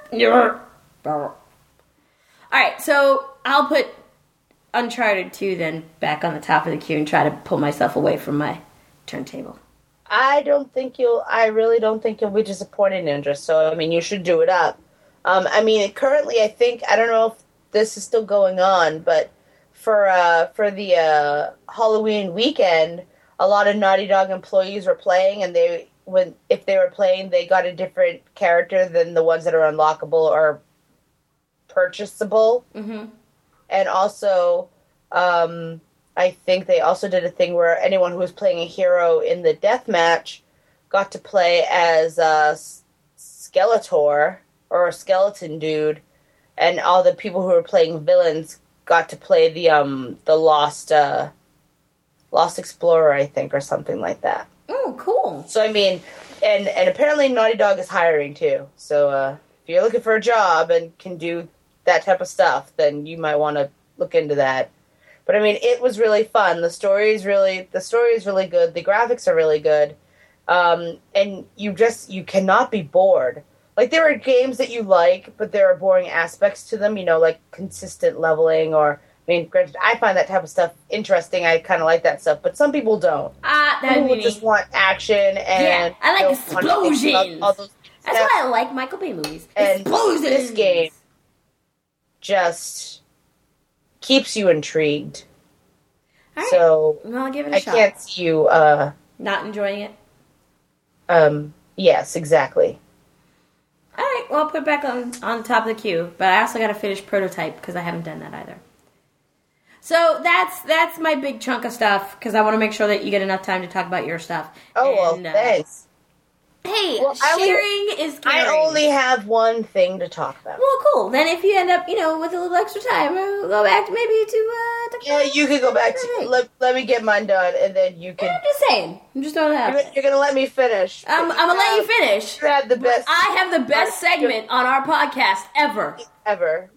Alright, so I'll put Uncharted 2 then back on the top of the queue and try to pull myself away from my turntable. I really don't think you'll be disappointed, Ninja. So, you should do it up. Currently, I don't know if this is still going on, but for the Halloween weekend, a lot of Naughty Dog employees were playing, and if they were playing, they got a different character than the ones that are unlockable or purchasable. Mm-hmm. And also, I think they also did a thing where anyone who was playing a hero in the deathmatch got to play as Skeletor, or a skeleton dude, and all the people who were playing villains got to play the Lost Explorer, I think, or something like that. Oh, cool. So, and apparently Naughty Dog is hiring, too. So, if you're looking for a job and can do that type of stuff, then you might want to look into that. But, it was really fun. The story is really good. The graphics are really good. And you cannot be bored. Like, there are games that you like, but there are boring aspects to them, like consistent leveling or... granted, I find that type of stuff interesting. I kind of like that stuff, but some people don't. People just want action and... Yeah, I like explosions. All those That's why I like Michael Bay movies. And explosions! This game just keeps you intrigued. All right. So, well, I'll give it a shot. I can't see you... not enjoying it? Yes, exactly. All right, well, I'll put it back on the top of the queue, but I also got to finish Prototype because I haven't done that either. So that's my big chunk of stuff because I want to make sure that you get enough time to talk about your stuff. Oh, and, thanks. Hey, sharing is caring. I only have one thing to talk about. Well, cool. Then if you end up, with a little extra time, we'll go back maybe to... yeah, you can go back to... Let me get mine done, and then you can... Yeah, I'm just saying. I'm just throwing it out. You're going to let me finish. I'm going to let you finish. You have the best... I have the best segment on our podcast ever. Ever.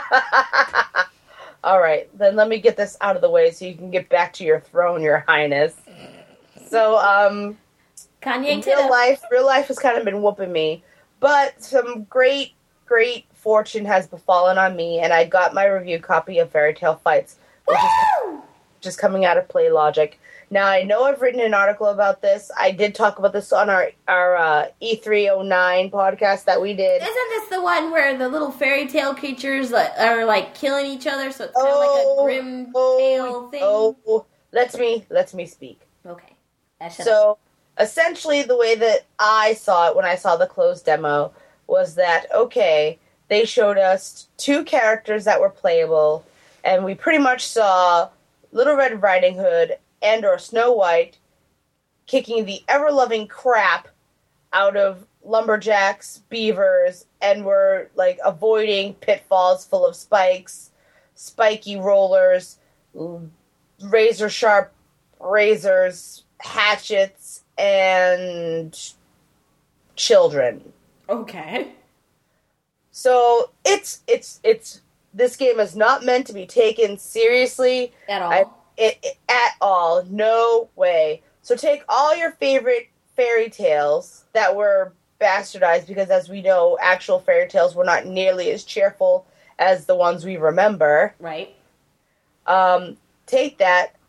All right, then let me get this out of the way so you can get back to your throne, Your Highness. So, Kanye real life has kind of been whooping me, but some great fortune has befallen on me, and I got my review copy of Fairy Tale Fights, which is coming out of PlayLogic. Now, I know I've written an article about this. I did talk about this on our E309 podcast that we did. Isn't this the one where the little fairy tale creatures are like killing each other, so it's kind of like a grim tale thing? Let me speak. Okay. So, essentially, the way that I saw it when I saw the closed demo was that, okay, they showed us two characters that were playable, and we pretty much saw Little Red Riding Hood and or Snow White kicking the ever-loving crap out of lumberjacks, beavers, and were, like, avoiding pitfalls full of spikes, spiky rollers, razor-sharp razors, hatchets, and children. Okay. So, it's this game is not meant to be taken seriously. At all. At all. No way. So take all your favorite fairy tales that were bastardized, because as we know, actual fairy tales were not nearly as cheerful as the ones we remember. Right. Take that,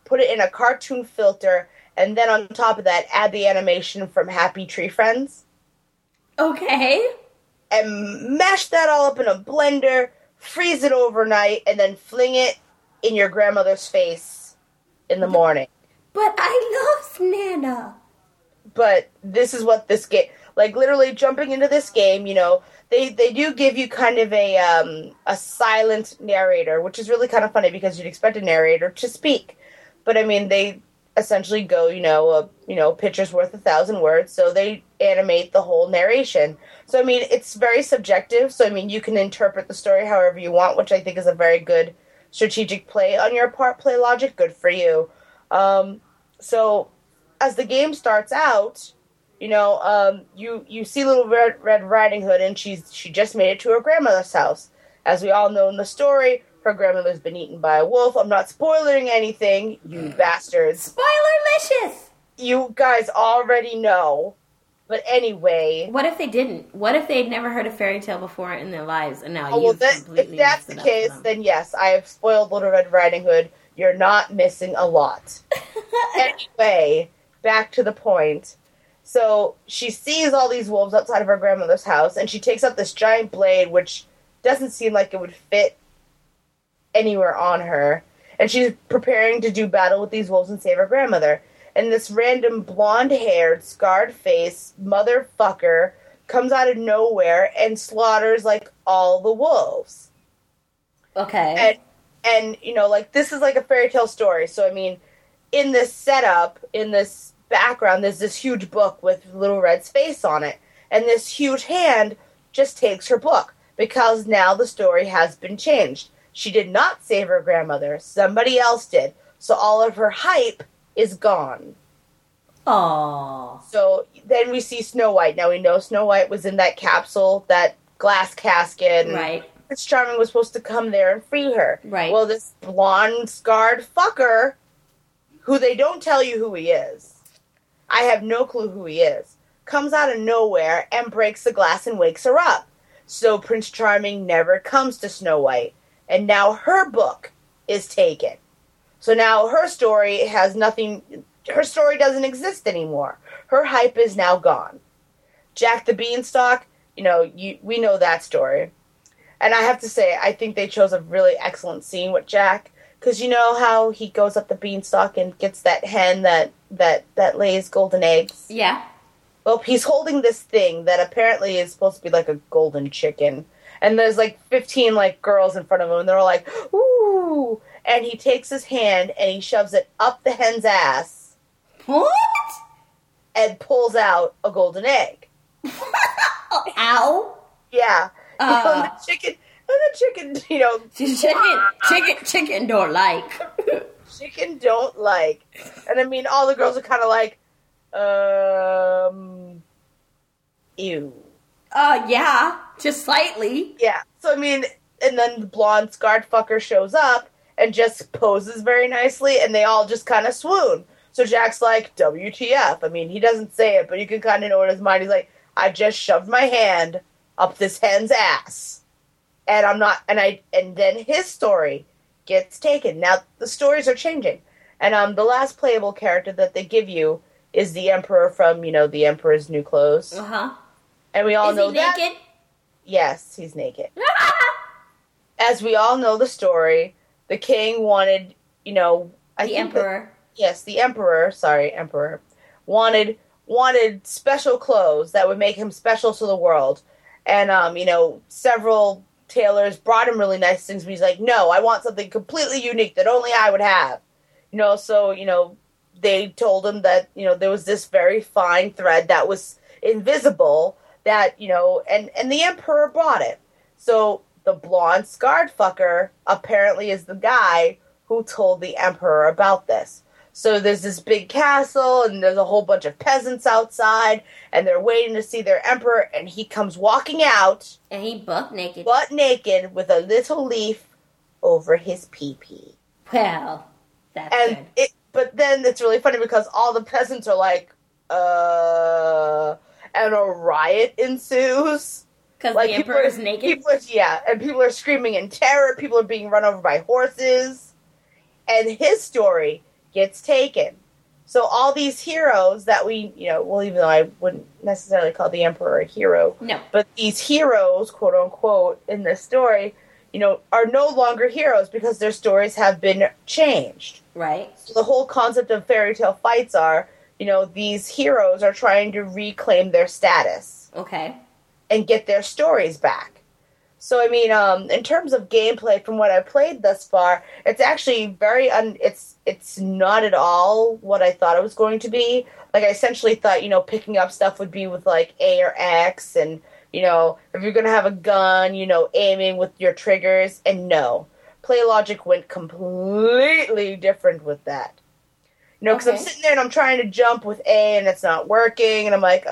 put it in a cartoon filter, and then on top of that, add the animation from Happy Tree Friends. Okay. And mash that all up in a blender, freeze it overnight, and then fling it in your grandmother's face in the morning. But I love Nana. But this is what this game... Like, literally jumping into this game, you know, they do give you kind of a silent narrator, which is really kind of funny because you'd expect a narrator to speak. But, I mean, they essentially go, a picture's worth 1,000 words, so they animate the whole narration. So, I mean, it's very subjective, so, I mean, you can interpret the story however you want, which I think is a very good strategic play on your part, play logic, good for you. So, as the game starts out, you see Little Red Riding Hood, and she just made it to her grandmother's house. As we all know in the story, her grandmother's been eaten by a wolf. I'm not spoiling anything, you bastards. Spoilerlicious! You guys already know. But anyway... What if they didn't? What if they'd never heard a fairy tale before in their lives, and now if that's the case, then yes, I have spoiled Little Red Riding Hood. You're not missing a lot. Anyway, back to the point. So she sees all these wolves outside of her grandmother's house, and she takes up this giant blade, which doesn't seem like it would fit anywhere on her. And she's preparing to do battle with these wolves and save her grandmother. And this random blonde-haired, scarred-faced motherfucker comes out of nowhere and slaughters, like, all the wolves. Okay. And this is like a fairy tale story. So, I mean, in this setup, in this background, there's this huge book with Little Red's face on it. And this huge hand just takes her book, because now the story has been changed. She did not save her grandmother. Somebody else did. So all of her hype is gone. Aww. So then we see Snow White. Now we know Snow White was in that capsule, that glass casket. And right. Prince Charming was supposed to come there and free her. Right. Well, this blonde, scarred fucker, who they don't tell you who he is, I have no clue who he is, comes out of nowhere and breaks the glass and wakes her up. So Prince Charming never comes to Snow White. And now her book is taken. So now her story has nothing... Her story doesn't exist anymore. Her hype is now gone. Jack the Beanstalk, we know that story. And I have to say, I think they chose a really excellent scene with Jack. Because you know how he goes up the beanstalk and gets that hen that lays golden eggs? Yeah. Well, he's holding this thing that apparently is supposed to be like a golden chicken. And there's like 15 like girls in front of him, and they're all like, ooh! And he takes his hand and he shoves it up the hen's ass. What? And pulls out a golden egg. Ow! Yeah. And the chicken, Chicken don't like. Chicken don't like. And I mean, all the girls are kind of like, ew. Yeah, just slightly. Yeah. So, I mean, and then the blonde scarred fucker shows up and just poses very nicely, and they all just kind of swoon. So Jack's like, WTF. I mean, he doesn't say it, but you can kind of know in his mind. He's like, I just shoved my hand up this hen's ass. And I'm not, and then his story gets taken. Now, the stories are changing. And the last playable character that they give you is the Emperor from, The Emperor's New Clothes. Uh-huh. And we all know that. Is he naked? Yes, he's naked. As we all know the story, the king wanted, the Emperor. The Emperor, wanted special clothes that would make him special to the world. And, several tailors brought him really nice things, but he's like, no, I want something completely unique that only I would have. So, they told him that, there was this very fine thread that was invisible that, and the Emperor bought it. So the blonde scarred fucker apparently is the guy who told the Emperor about this. So there's this big castle, and there's a whole bunch of peasants outside, and they're waiting to see their Emperor, and he comes walking out. And he butt naked. Butt naked with a little leaf over his pee-pee. Well, that's good. But then it's really funny because all the peasants are like, and a riot ensues. Because the Emperor is naked? And people are screaming in terror. People are being run over by horses. And his story gets taken. So all these heroes that we, well, even though I wouldn't necessarily call the Emperor a hero, No. but these heroes, quote unquote, in this story, are no longer heroes because their stories have been changed. Right. So the whole concept of fairy tale fights are, these heroes are trying to reclaim their status. Okay. And get their stories back. So, I mean, in terms of gameplay, from what I've played thus far, it's actually very, it's not at all what I thought it was going to be. Like, I essentially thought, picking up stuff would be with, like, A or X, and, if you're going to have a gun, aiming with your triggers, and no. Play logic went completely different with that. Because I'm sitting there and I'm trying to jump with A, and it's not working, and I'm like,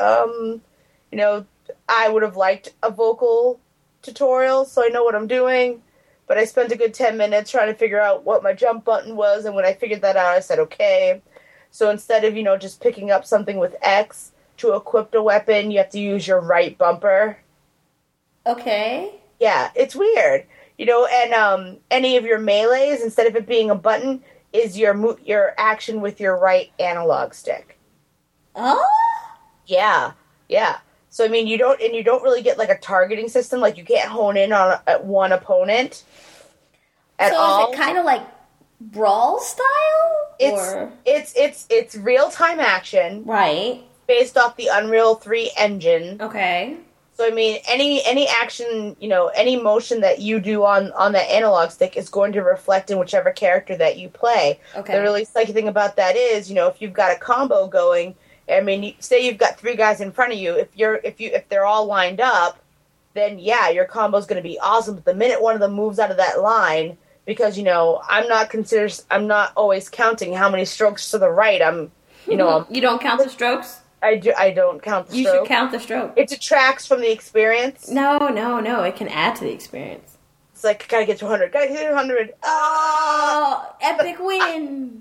I would have liked a vocal tutorial so I know what I'm doing, but I spent a good 10 minutes trying to figure out what my jump button was, and when I figured that out, I said, okay. So instead of, just picking up something with X to equip a weapon, you have to use your right bumper. Okay. Yeah, it's weird. And any of your melees, instead of it being a button, is your action with your right analog stick. Oh? Yeah. So, I mean, you don't really get, like, a targeting system. Like, you can't hone in on one opponent at all. So is it kind of like Brawl style? It's real-time action. Right. Based off the Unreal 3 engine. Okay. So, I mean, any action, any motion that you do on that analog stick is going to reflect in whichever character that you play. Okay. The really psychy thing about that is, if you've got a combo going, I mean, say you've got 3 guys in front of you. If they're all lined up, then yeah, your combo's going to be awesome. But the minute one of them moves out of that line, because I'm not always counting how many strokes to the right. You don't count the strokes. I don't count the strokes. You should count the strokes. It detracts from the experience. No. It can add to the experience. It's like, gotta get to 100. Gotta get to 100. Oh, epic win.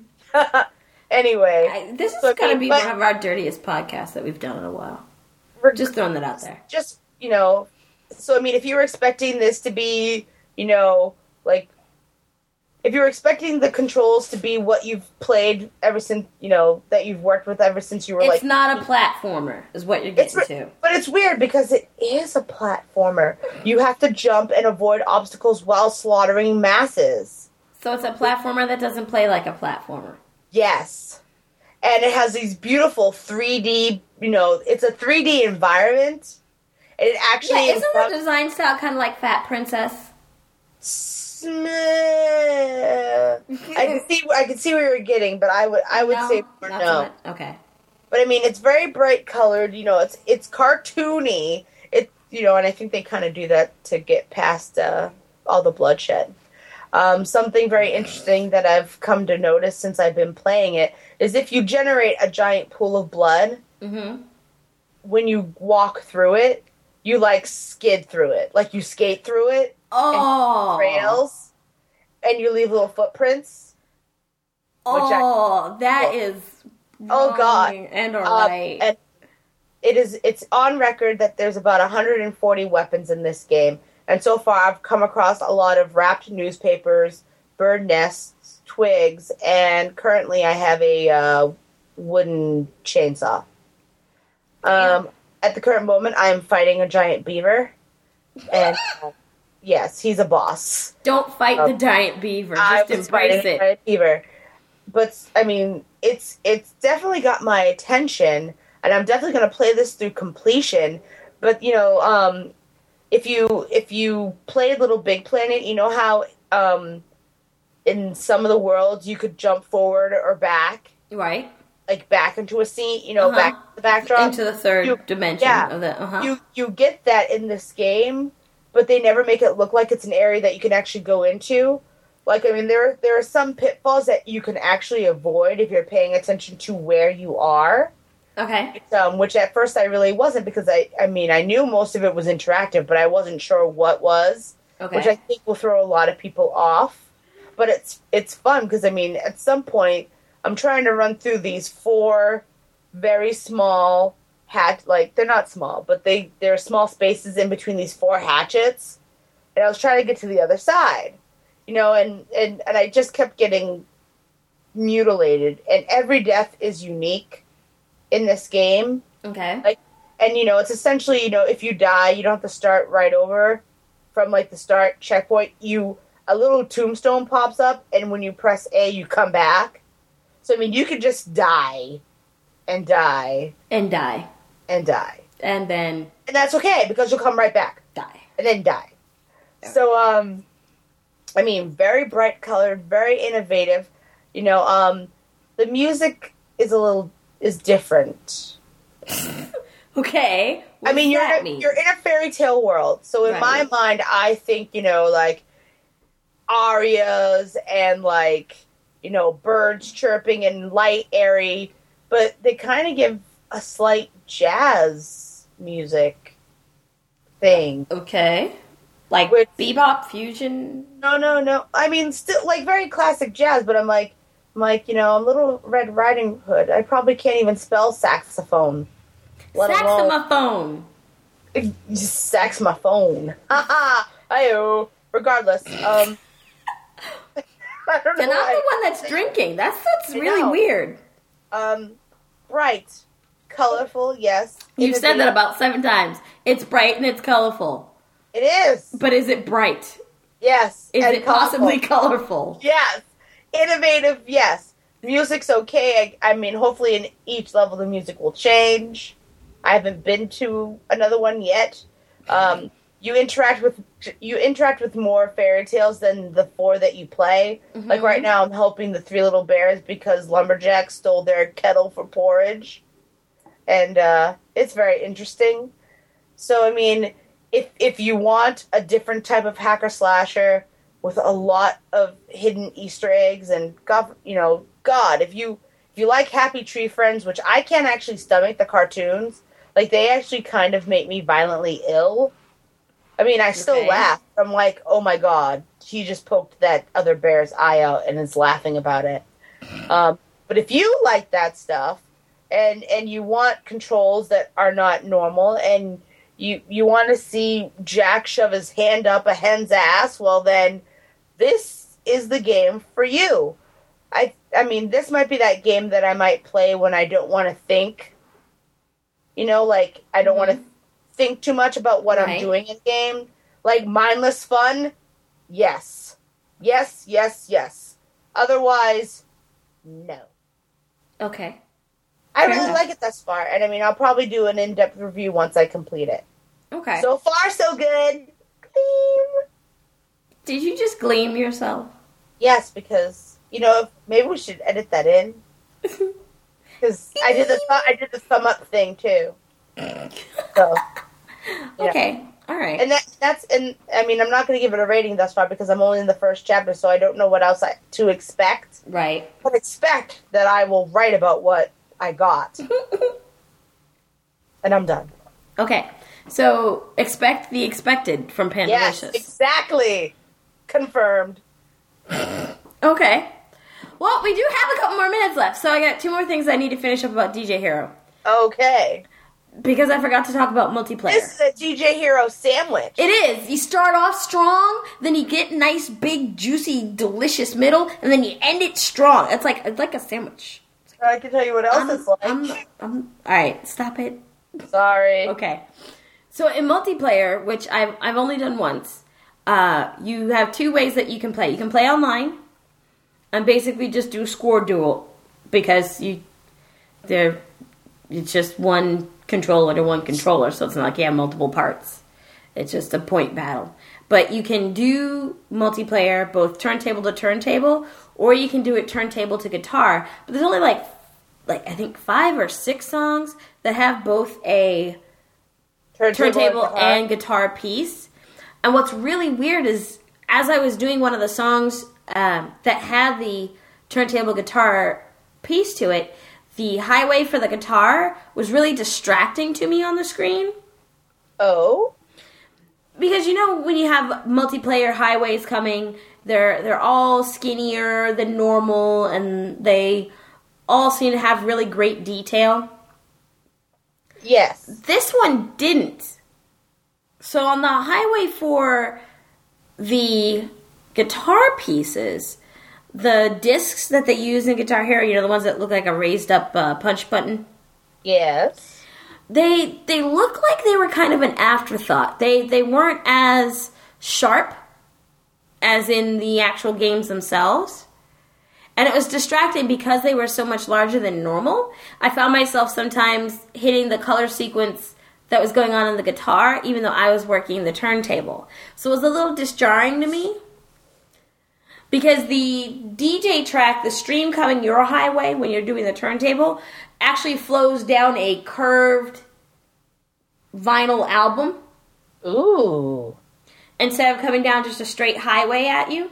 Anyway. This is going to be one of our dirtiest podcasts that we've done in a while. We're just throwing that out there. Just, so, I mean, if you were expecting this to be, like, if you were expecting the controls to be what you've played ever since, that you've worked with ever since you were, It's not a platformer, is what you're getting to. But it's weird because it is a platformer. You have to jump and avoid obstacles while slaughtering masses. So it's a platformer that doesn't play like a platformer. Yes. And it has these beautiful 3D, it's a 3D environment. And it actually isn't the design style kind of like Fat Princess? I can see where you're getting, but I would say no. Okay. But I mean, it's very bright colored. It's cartoony. And I think they kind of do that to get past all the bloodshed. Something very interesting that I've come to notice since I've been playing it is if you generate a giant pool of blood, when you walk through it, you skid through it, like you skate through it. Oh, trails, and you leave little footprints. That is wrong and right. And it's on record that there's about 140 weapons in this game, and so far I've come across a lot of wrapped newspapers, bird nests, twigs, and currently I have a wooden chainsaw. At the current moment, I am fighting a giant beaver, and. Yes, he's a boss. Don't fight the giant beaver. Just embrace it. Giant beaver. But I mean, it's definitely got my attention, and I'm definitely going to play this through completion. But if you played Little Big Planet, you know how in some of the worlds you could jump forward or back, right? Like back into a scene, back to the backdrop, into the third dimension of the. You get that in this game. But they never make it look like it's an area that you can actually go into. Like, I mean, there are some pitfalls that you can actually avoid if you're paying attention to where you are. Okay. Which at first I really wasn't because, I knew most of it was interactive, but I wasn't sure what was. Okay. Which I think will throw a lot of people off. But it's fun because, I mean, at some point, I'm trying to run through these 4 very small... they're not small, but there are small spaces in between these 4 hatchets, and I was trying to get to the other side, and I just kept getting mutilated, and every death is unique in this game. Okay. Like, and it's essentially, if you die, you don't have to start right over from like the start checkpoint. A little tombstone pops up, and when you press A, you come back. So I mean, you could just die, and die, and die, and die, and then that's okay because you'll come right back, die, and then die. Yeah. So I mean, very bright colored, very innovative. The music is different. Okay. I mean, you're in a fairy tale world. So in my mind, I think, like arias and like, birds chirping and light, airy, but they kind of give a slight jazz music thing. Okay. Like bebop fusion? No. I mean, still like very classic jazz, but I'm like, Little Red Riding Hood. I probably can't even spell saxophone. Saxophone. Saxophone. Haha. Ayo. Regardless. I don't know. And I'm the one that's drinking. That's really weird. Bright. Colorful, yes. You've said that about 7 times. It's bright and it's colorful. It is. But is it bright? Yes. Is it possibly colorful? Yes. Innovative, yes. Music's okay. I mean, hopefully in each level the music will change. I haven't been to another one yet. You interact with more fairy tales than the 4 that you play. Mm-hmm. Like right now I'm helping the 3 little bears because lumberjacks stole their kettle for porridge. And it's very interesting. So I mean, if you want a different type of hacker slasher with a lot of hidden Easter eggs and God, if you like Happy Tree Friends, which I can't actually stomach the cartoons, like they actually kind of make me violently ill. I mean, I still laugh. I'm like, oh my God, he just poked that other bear's eye out and is laughing about it. But if you like that stuff and you want controls that are not normal and you want to see Jack shove his hand up a hen's ass, well then this is the game for you. I mean, this might be that game that I might play when I don't want to think. Like, I don't want to think too much about what I'm doing in game. Like, mindless fun? Yes. Yes, yes, yes. Otherwise, no. Okay. I really like it thus far. And, I mean, I'll probably do an in-depth review once I complete it. Okay. So far, so good. Gleam. Did you just gleam yourself? Yes, because, maybe we should edit that in. Because I did the thumb up thing too. So okay, all right. And I mean, I'm not going to give it a rating thus far because I'm only in the first chapter, so I don't know what else to expect. Right. But expect that I will write about what I got, and I'm done. Okay, so expect the expected from Pandalicious. Yes, exactly. Confirmed. Okay. Well, we do have a couple more minutes left, so I got 2 more things I need to finish up about DJ Hero. Okay. Because I forgot to talk about multiplayer. This is a DJ Hero sandwich. It is. You start off strong, then you get nice, big, juicy, delicious middle, and then you end it strong. It's like a sandwich. I can tell you what else it's like. All right, stop it. Sorry. Okay. So in multiplayer, which I've only done once, you have 2 ways that you can play. You can play online and basically just do score duel because it's just one controller to one controller, so it's not like you have multiple parts. It's just a point battle. But you can do multiplayer both turntable to turntable, or you can do it turntable to guitar. But there's only like I think 5 or 6 songs that have both a turntable and guitar piece. And what's really weird is, as I was doing one of the songs that had the turntable guitar piece to it, the highway for the guitar was really distracting to me on the screen. Oh? Because, when you have multiplayer highways coming, they're all skinnier than normal, and they all seem to have really great detail. Yes. This one didn't. So on the highway for the guitar pieces, the discs that they use in Guitar Hero, you know, the ones that look like a raised up punch button. Yes. They look like they were kind of an afterthought. They weren't as sharp as in the actual games themselves. And it was distracting because they were so much larger than normal. I found myself sometimes hitting the color sequence that was going on in the guitar, even though I was working the turntable. So it was a little disjarring to me. Because the DJ track, the stream coming your highway when you're doing the turntable, actually flows down a curved vinyl album. Ooh. Instead of coming down just a straight highway at you.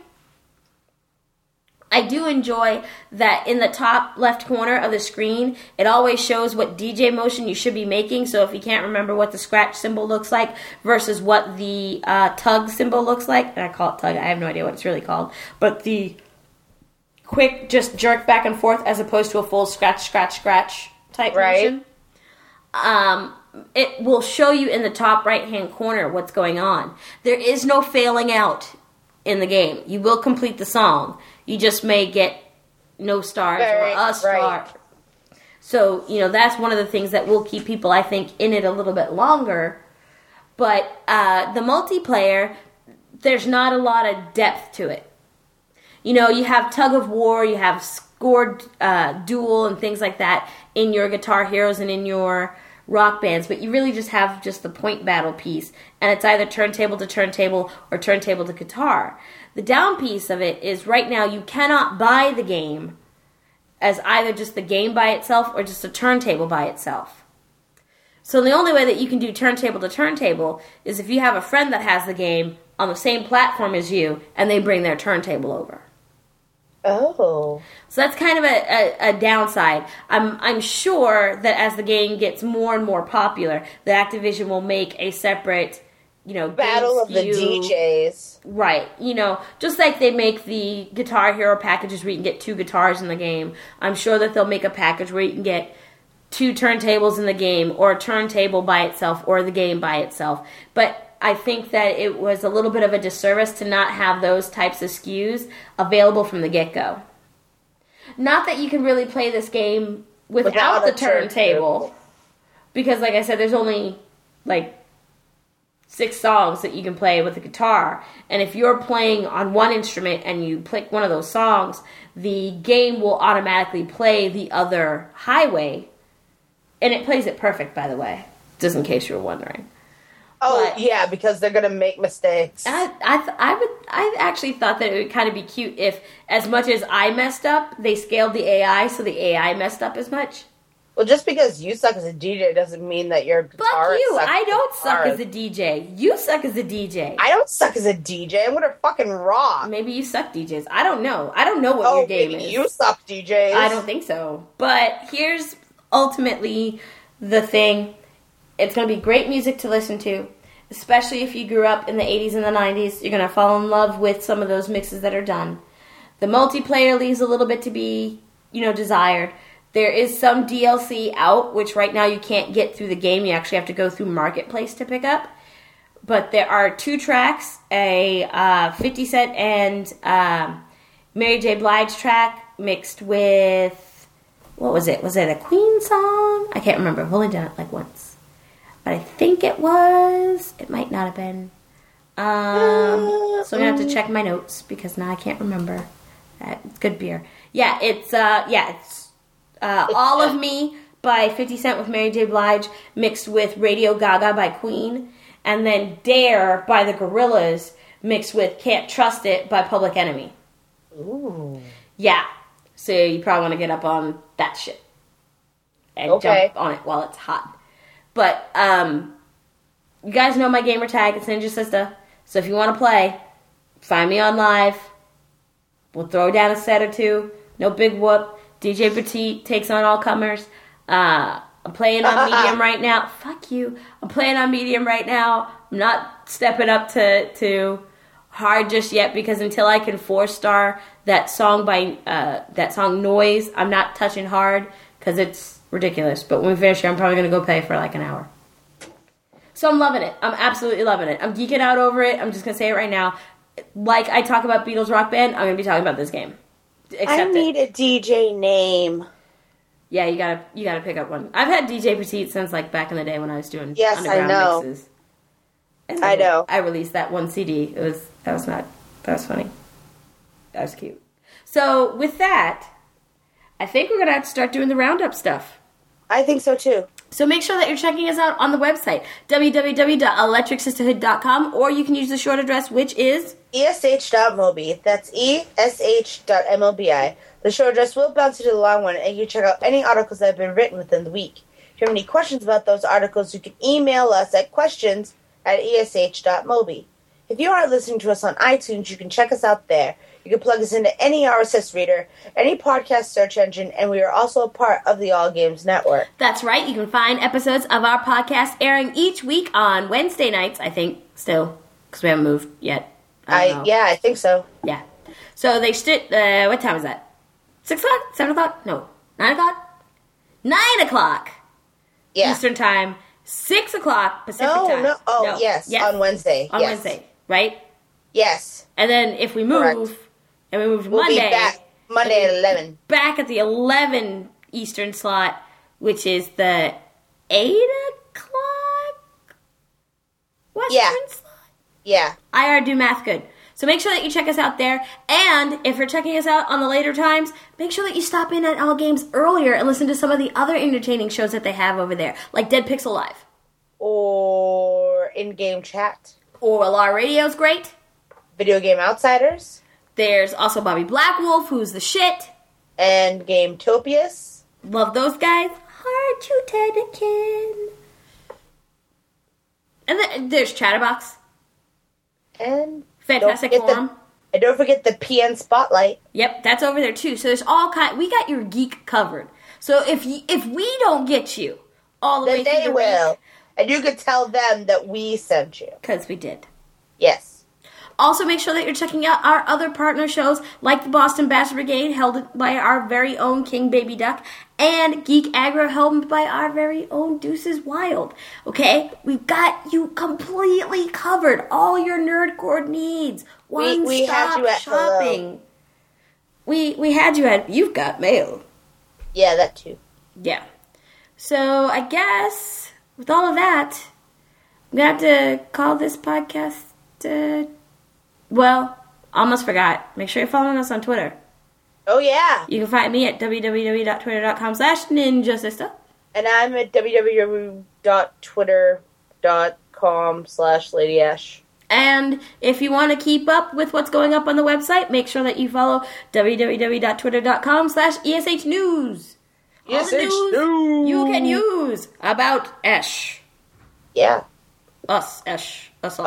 I do enjoy that in the top left corner of the screen, it always shows what DJ motion you should be making. So if you can't remember what the scratch symbol looks like versus what the tug symbol looks like, and I call it tug, I have no idea what it's really called, but the quick just jerk back and forth as opposed to a full scratch type motion. It will show you in the top right-hand corner what's going on. There is no failing out in the game. You will complete the song. You just may get no stars or a star. Right. So, you know, that's one of the things that will keep people, I think, in it a little bit longer. But the multiplayer, there's not a lot of depth to it. You know, you have Tug of War, you have Scored Duel and things like that in your Guitar Heroes and in your Rock Bands, but you really just have just the point battle piece, and it's either turntable to turntable or turntable to guitar. The down piece of it is right now you cannot buy the game as either just the game by itself or just a turntable by itself. So the only way that you can do turntable to turntable is if you have a friend that has the game on the same platform as you and they bring their turntable over. Oh. So that's kind of a downside. I'm sure that as the game gets more and more popular, that Activision will make a separate, you know, Battle of the DJs. Right. You know, just like they make the Guitar Hero packages where you can get 2 guitars in the game, I'm sure that they'll make a package where you can get 2 turntables in the game, or a turntable by itself, or the game by itself. But I think that it was a little bit of a disservice to not have those types of SKUs available from the get-go. Not that you can really play this game without the turntable, because like I said, there's only like 6 songs that you can play with the guitar, and if you're playing on one instrument and you pick one of those songs, the game will automatically play the other highway, and it plays it perfect, by the way, just in case you were wondering. Oh, but, yeah, because they're going to make mistakes. I actually thought that it would kind of be cute if, as much as I messed up, they scaled the AI so the AI messed up as much. Well, just because you suck as a DJ doesn't mean that your guitarist Fuck you! sucks I don't suck as a DJ. You suck as a DJ. I don't suck as a DJ. I'm going to fucking rock. Maybe you suck DJs. I don't know. I don't know what your game is. You suck DJs. I don't think so. But here's ultimately the thing. It's going to be great music to listen to, especially if you grew up in the 80s and the 90s. You're going to fall in love with some of those mixes that are done. The multiplayer leaves a little bit to be, desired. There is some DLC out, which right now you can't get through the game. You actually have to go through Marketplace to pick up. But there are 2 tracks, a 50 Cent and Mary J. Blige track mixed with, what was it? Was it a Queen song? I can't remember. I've only done it like once. But I think it was. It might not have been. So I'm going to have to check my notes because now I can't remember. It's good beer. Yeah, it's All of Me by 50 Cent with Mary J. Blige mixed with Radio Gaga by Queen. And then Dare by the Gorillaz mixed with Can't Trust It by Public Enemy. Ooh. Yeah. So you probably want to get up on that shit. And jump on it while it's hot. But, you guys know my gamer tag. It's Ninja Sister. So if you want to play, find me on live. We'll throw down a set or 2. No big whoop. DJ Petite takes on all comers. I'm playing on medium right now. Fuck you. I'm playing on medium right now. I'm not stepping up to hard just yet because until I can 4-star that song Noise, I'm not touching hard because it's ridiculous. But when we finish here, I'm probably going to go play for like an hour. So I'm loving it. I'm absolutely loving it. I'm geeking out over it. I'm just going to say it right now. Like I talk about Beatles Rock Band, I'm going to be talking about this game. accept need a DJ name. Yeah, you gotta pick up one. I've had DJ Petite since like back in the day when I was doing underground mixes. And I know. I released that one CD. That was funny. That was cute. So with that, I think we're gonna have to start doing the roundup stuff. I think so too. So make sure that you're checking us out on the website, www.electricsisterhood.com, or you can use the short address, which is esh.mobi. That's esh.mobi. The short address will bounce you to the long one, and you can check out any articles that have been written within the week. If you have any questions about those articles, you can email us at questions@esh.mobi. If you aren't listening to us on iTunes, you can check us out there. You can plug us into any RSS reader, any podcast search engine, and we are also a part of the All Games Network. That's right. You can find episodes of our podcast airing each week on Wednesday nights, I think, still, because we haven't moved yet. Yeah, I think so. Yeah. So they what time is that? 6 o'clock? 7 o'clock? No. 9 o'clock? 9 o'clock! Yeah. Eastern time. 6 o'clock Pacific time. No. Oh, yes. On Wednesday. On Wednesday, right? Yes. And then if we move... Correct. And we moved we'll Monday. Be back Monday at 11. Back at the 11 Eastern slot, which is the 8 o'clock Western slot? Yeah. I already do math good. So make sure that you check us out there. And if you're checking us out on the later times, make sure that you stop in at All Games earlier and listen to some of the other entertaining shows that they have over there, like Dead Pixel Live. Or In-Game Chat. Or LAR Radio's great. Video Game Outsiders. There's also Bobby Blackwolf, who's the shit. And Gametopius. Love those guys. Hard to Tedekin. And then there's Chatterbox. And Fantastic Forum. And don't forget the PN Spotlight. Yep, that's over there too. So there's all kind. We got your geek covered. So if we don't get you all the way through the will. week, and you can tell them that we sent you. Because we did. Yes. Also, make sure that you're checking out our other partner shows, like the Boston Bass Brigade, held by our very own King Baby Duck, and Geek Aggro, held by our very own Deuces Wild. Okay? We've got you completely covered. All your nerdcore needs. We had you at shopping. We had you at You've Got Mail. Yeah, that too. Yeah. So, I guess, with all of that, I'm going to have to call this podcast... Well, almost forgot. Make sure you're following us on Twitter. Oh, yeah. You can find me at www.twitter.com/ninjasister. And I'm at www.twitter.com/LadyAsh. And if you want to keep up with what's going up on the website, make sure that you follow www.twitter.com/ESHnews. All the news you can use about Esh. Yeah. Us, Esh. Us.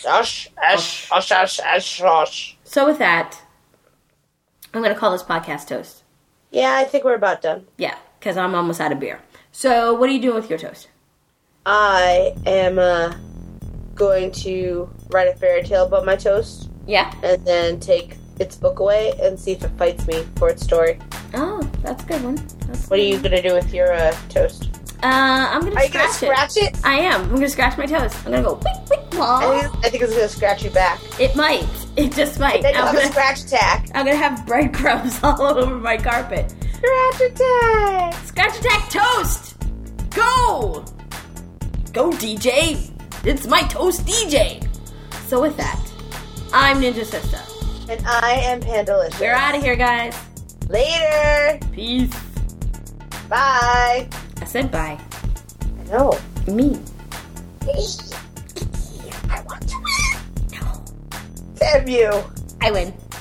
So with that, I'm going to call this podcast toast. Yeah, I think we're about done. Yeah, because I'm almost out of beer. So what are you doing with your toast? I am going to write a fairy tale about my toast. Yeah. And then take its book away and see if it fights me for its story. Oh, that's a good one. What are you going to do with your toast? I'm going to scratch it. Are you going to scratch it? I am. I'm going to scratch my toast. I'm going to go, wick, wick, wah. I think it's going to scratch you back. It might. It just might. And then you'll have a scratch attack. I'm going to have breadcrumbs all over my carpet. Scratch attack. Scratch attack toast. Go. Go, DJ. It's my toast DJ. So with that, I'm Ninja Sister. And I am Pandalicious. We're out of here, guys. Later. Peace. Bye. I said bye. I know. Me. I want to win. No. Damn you. I win.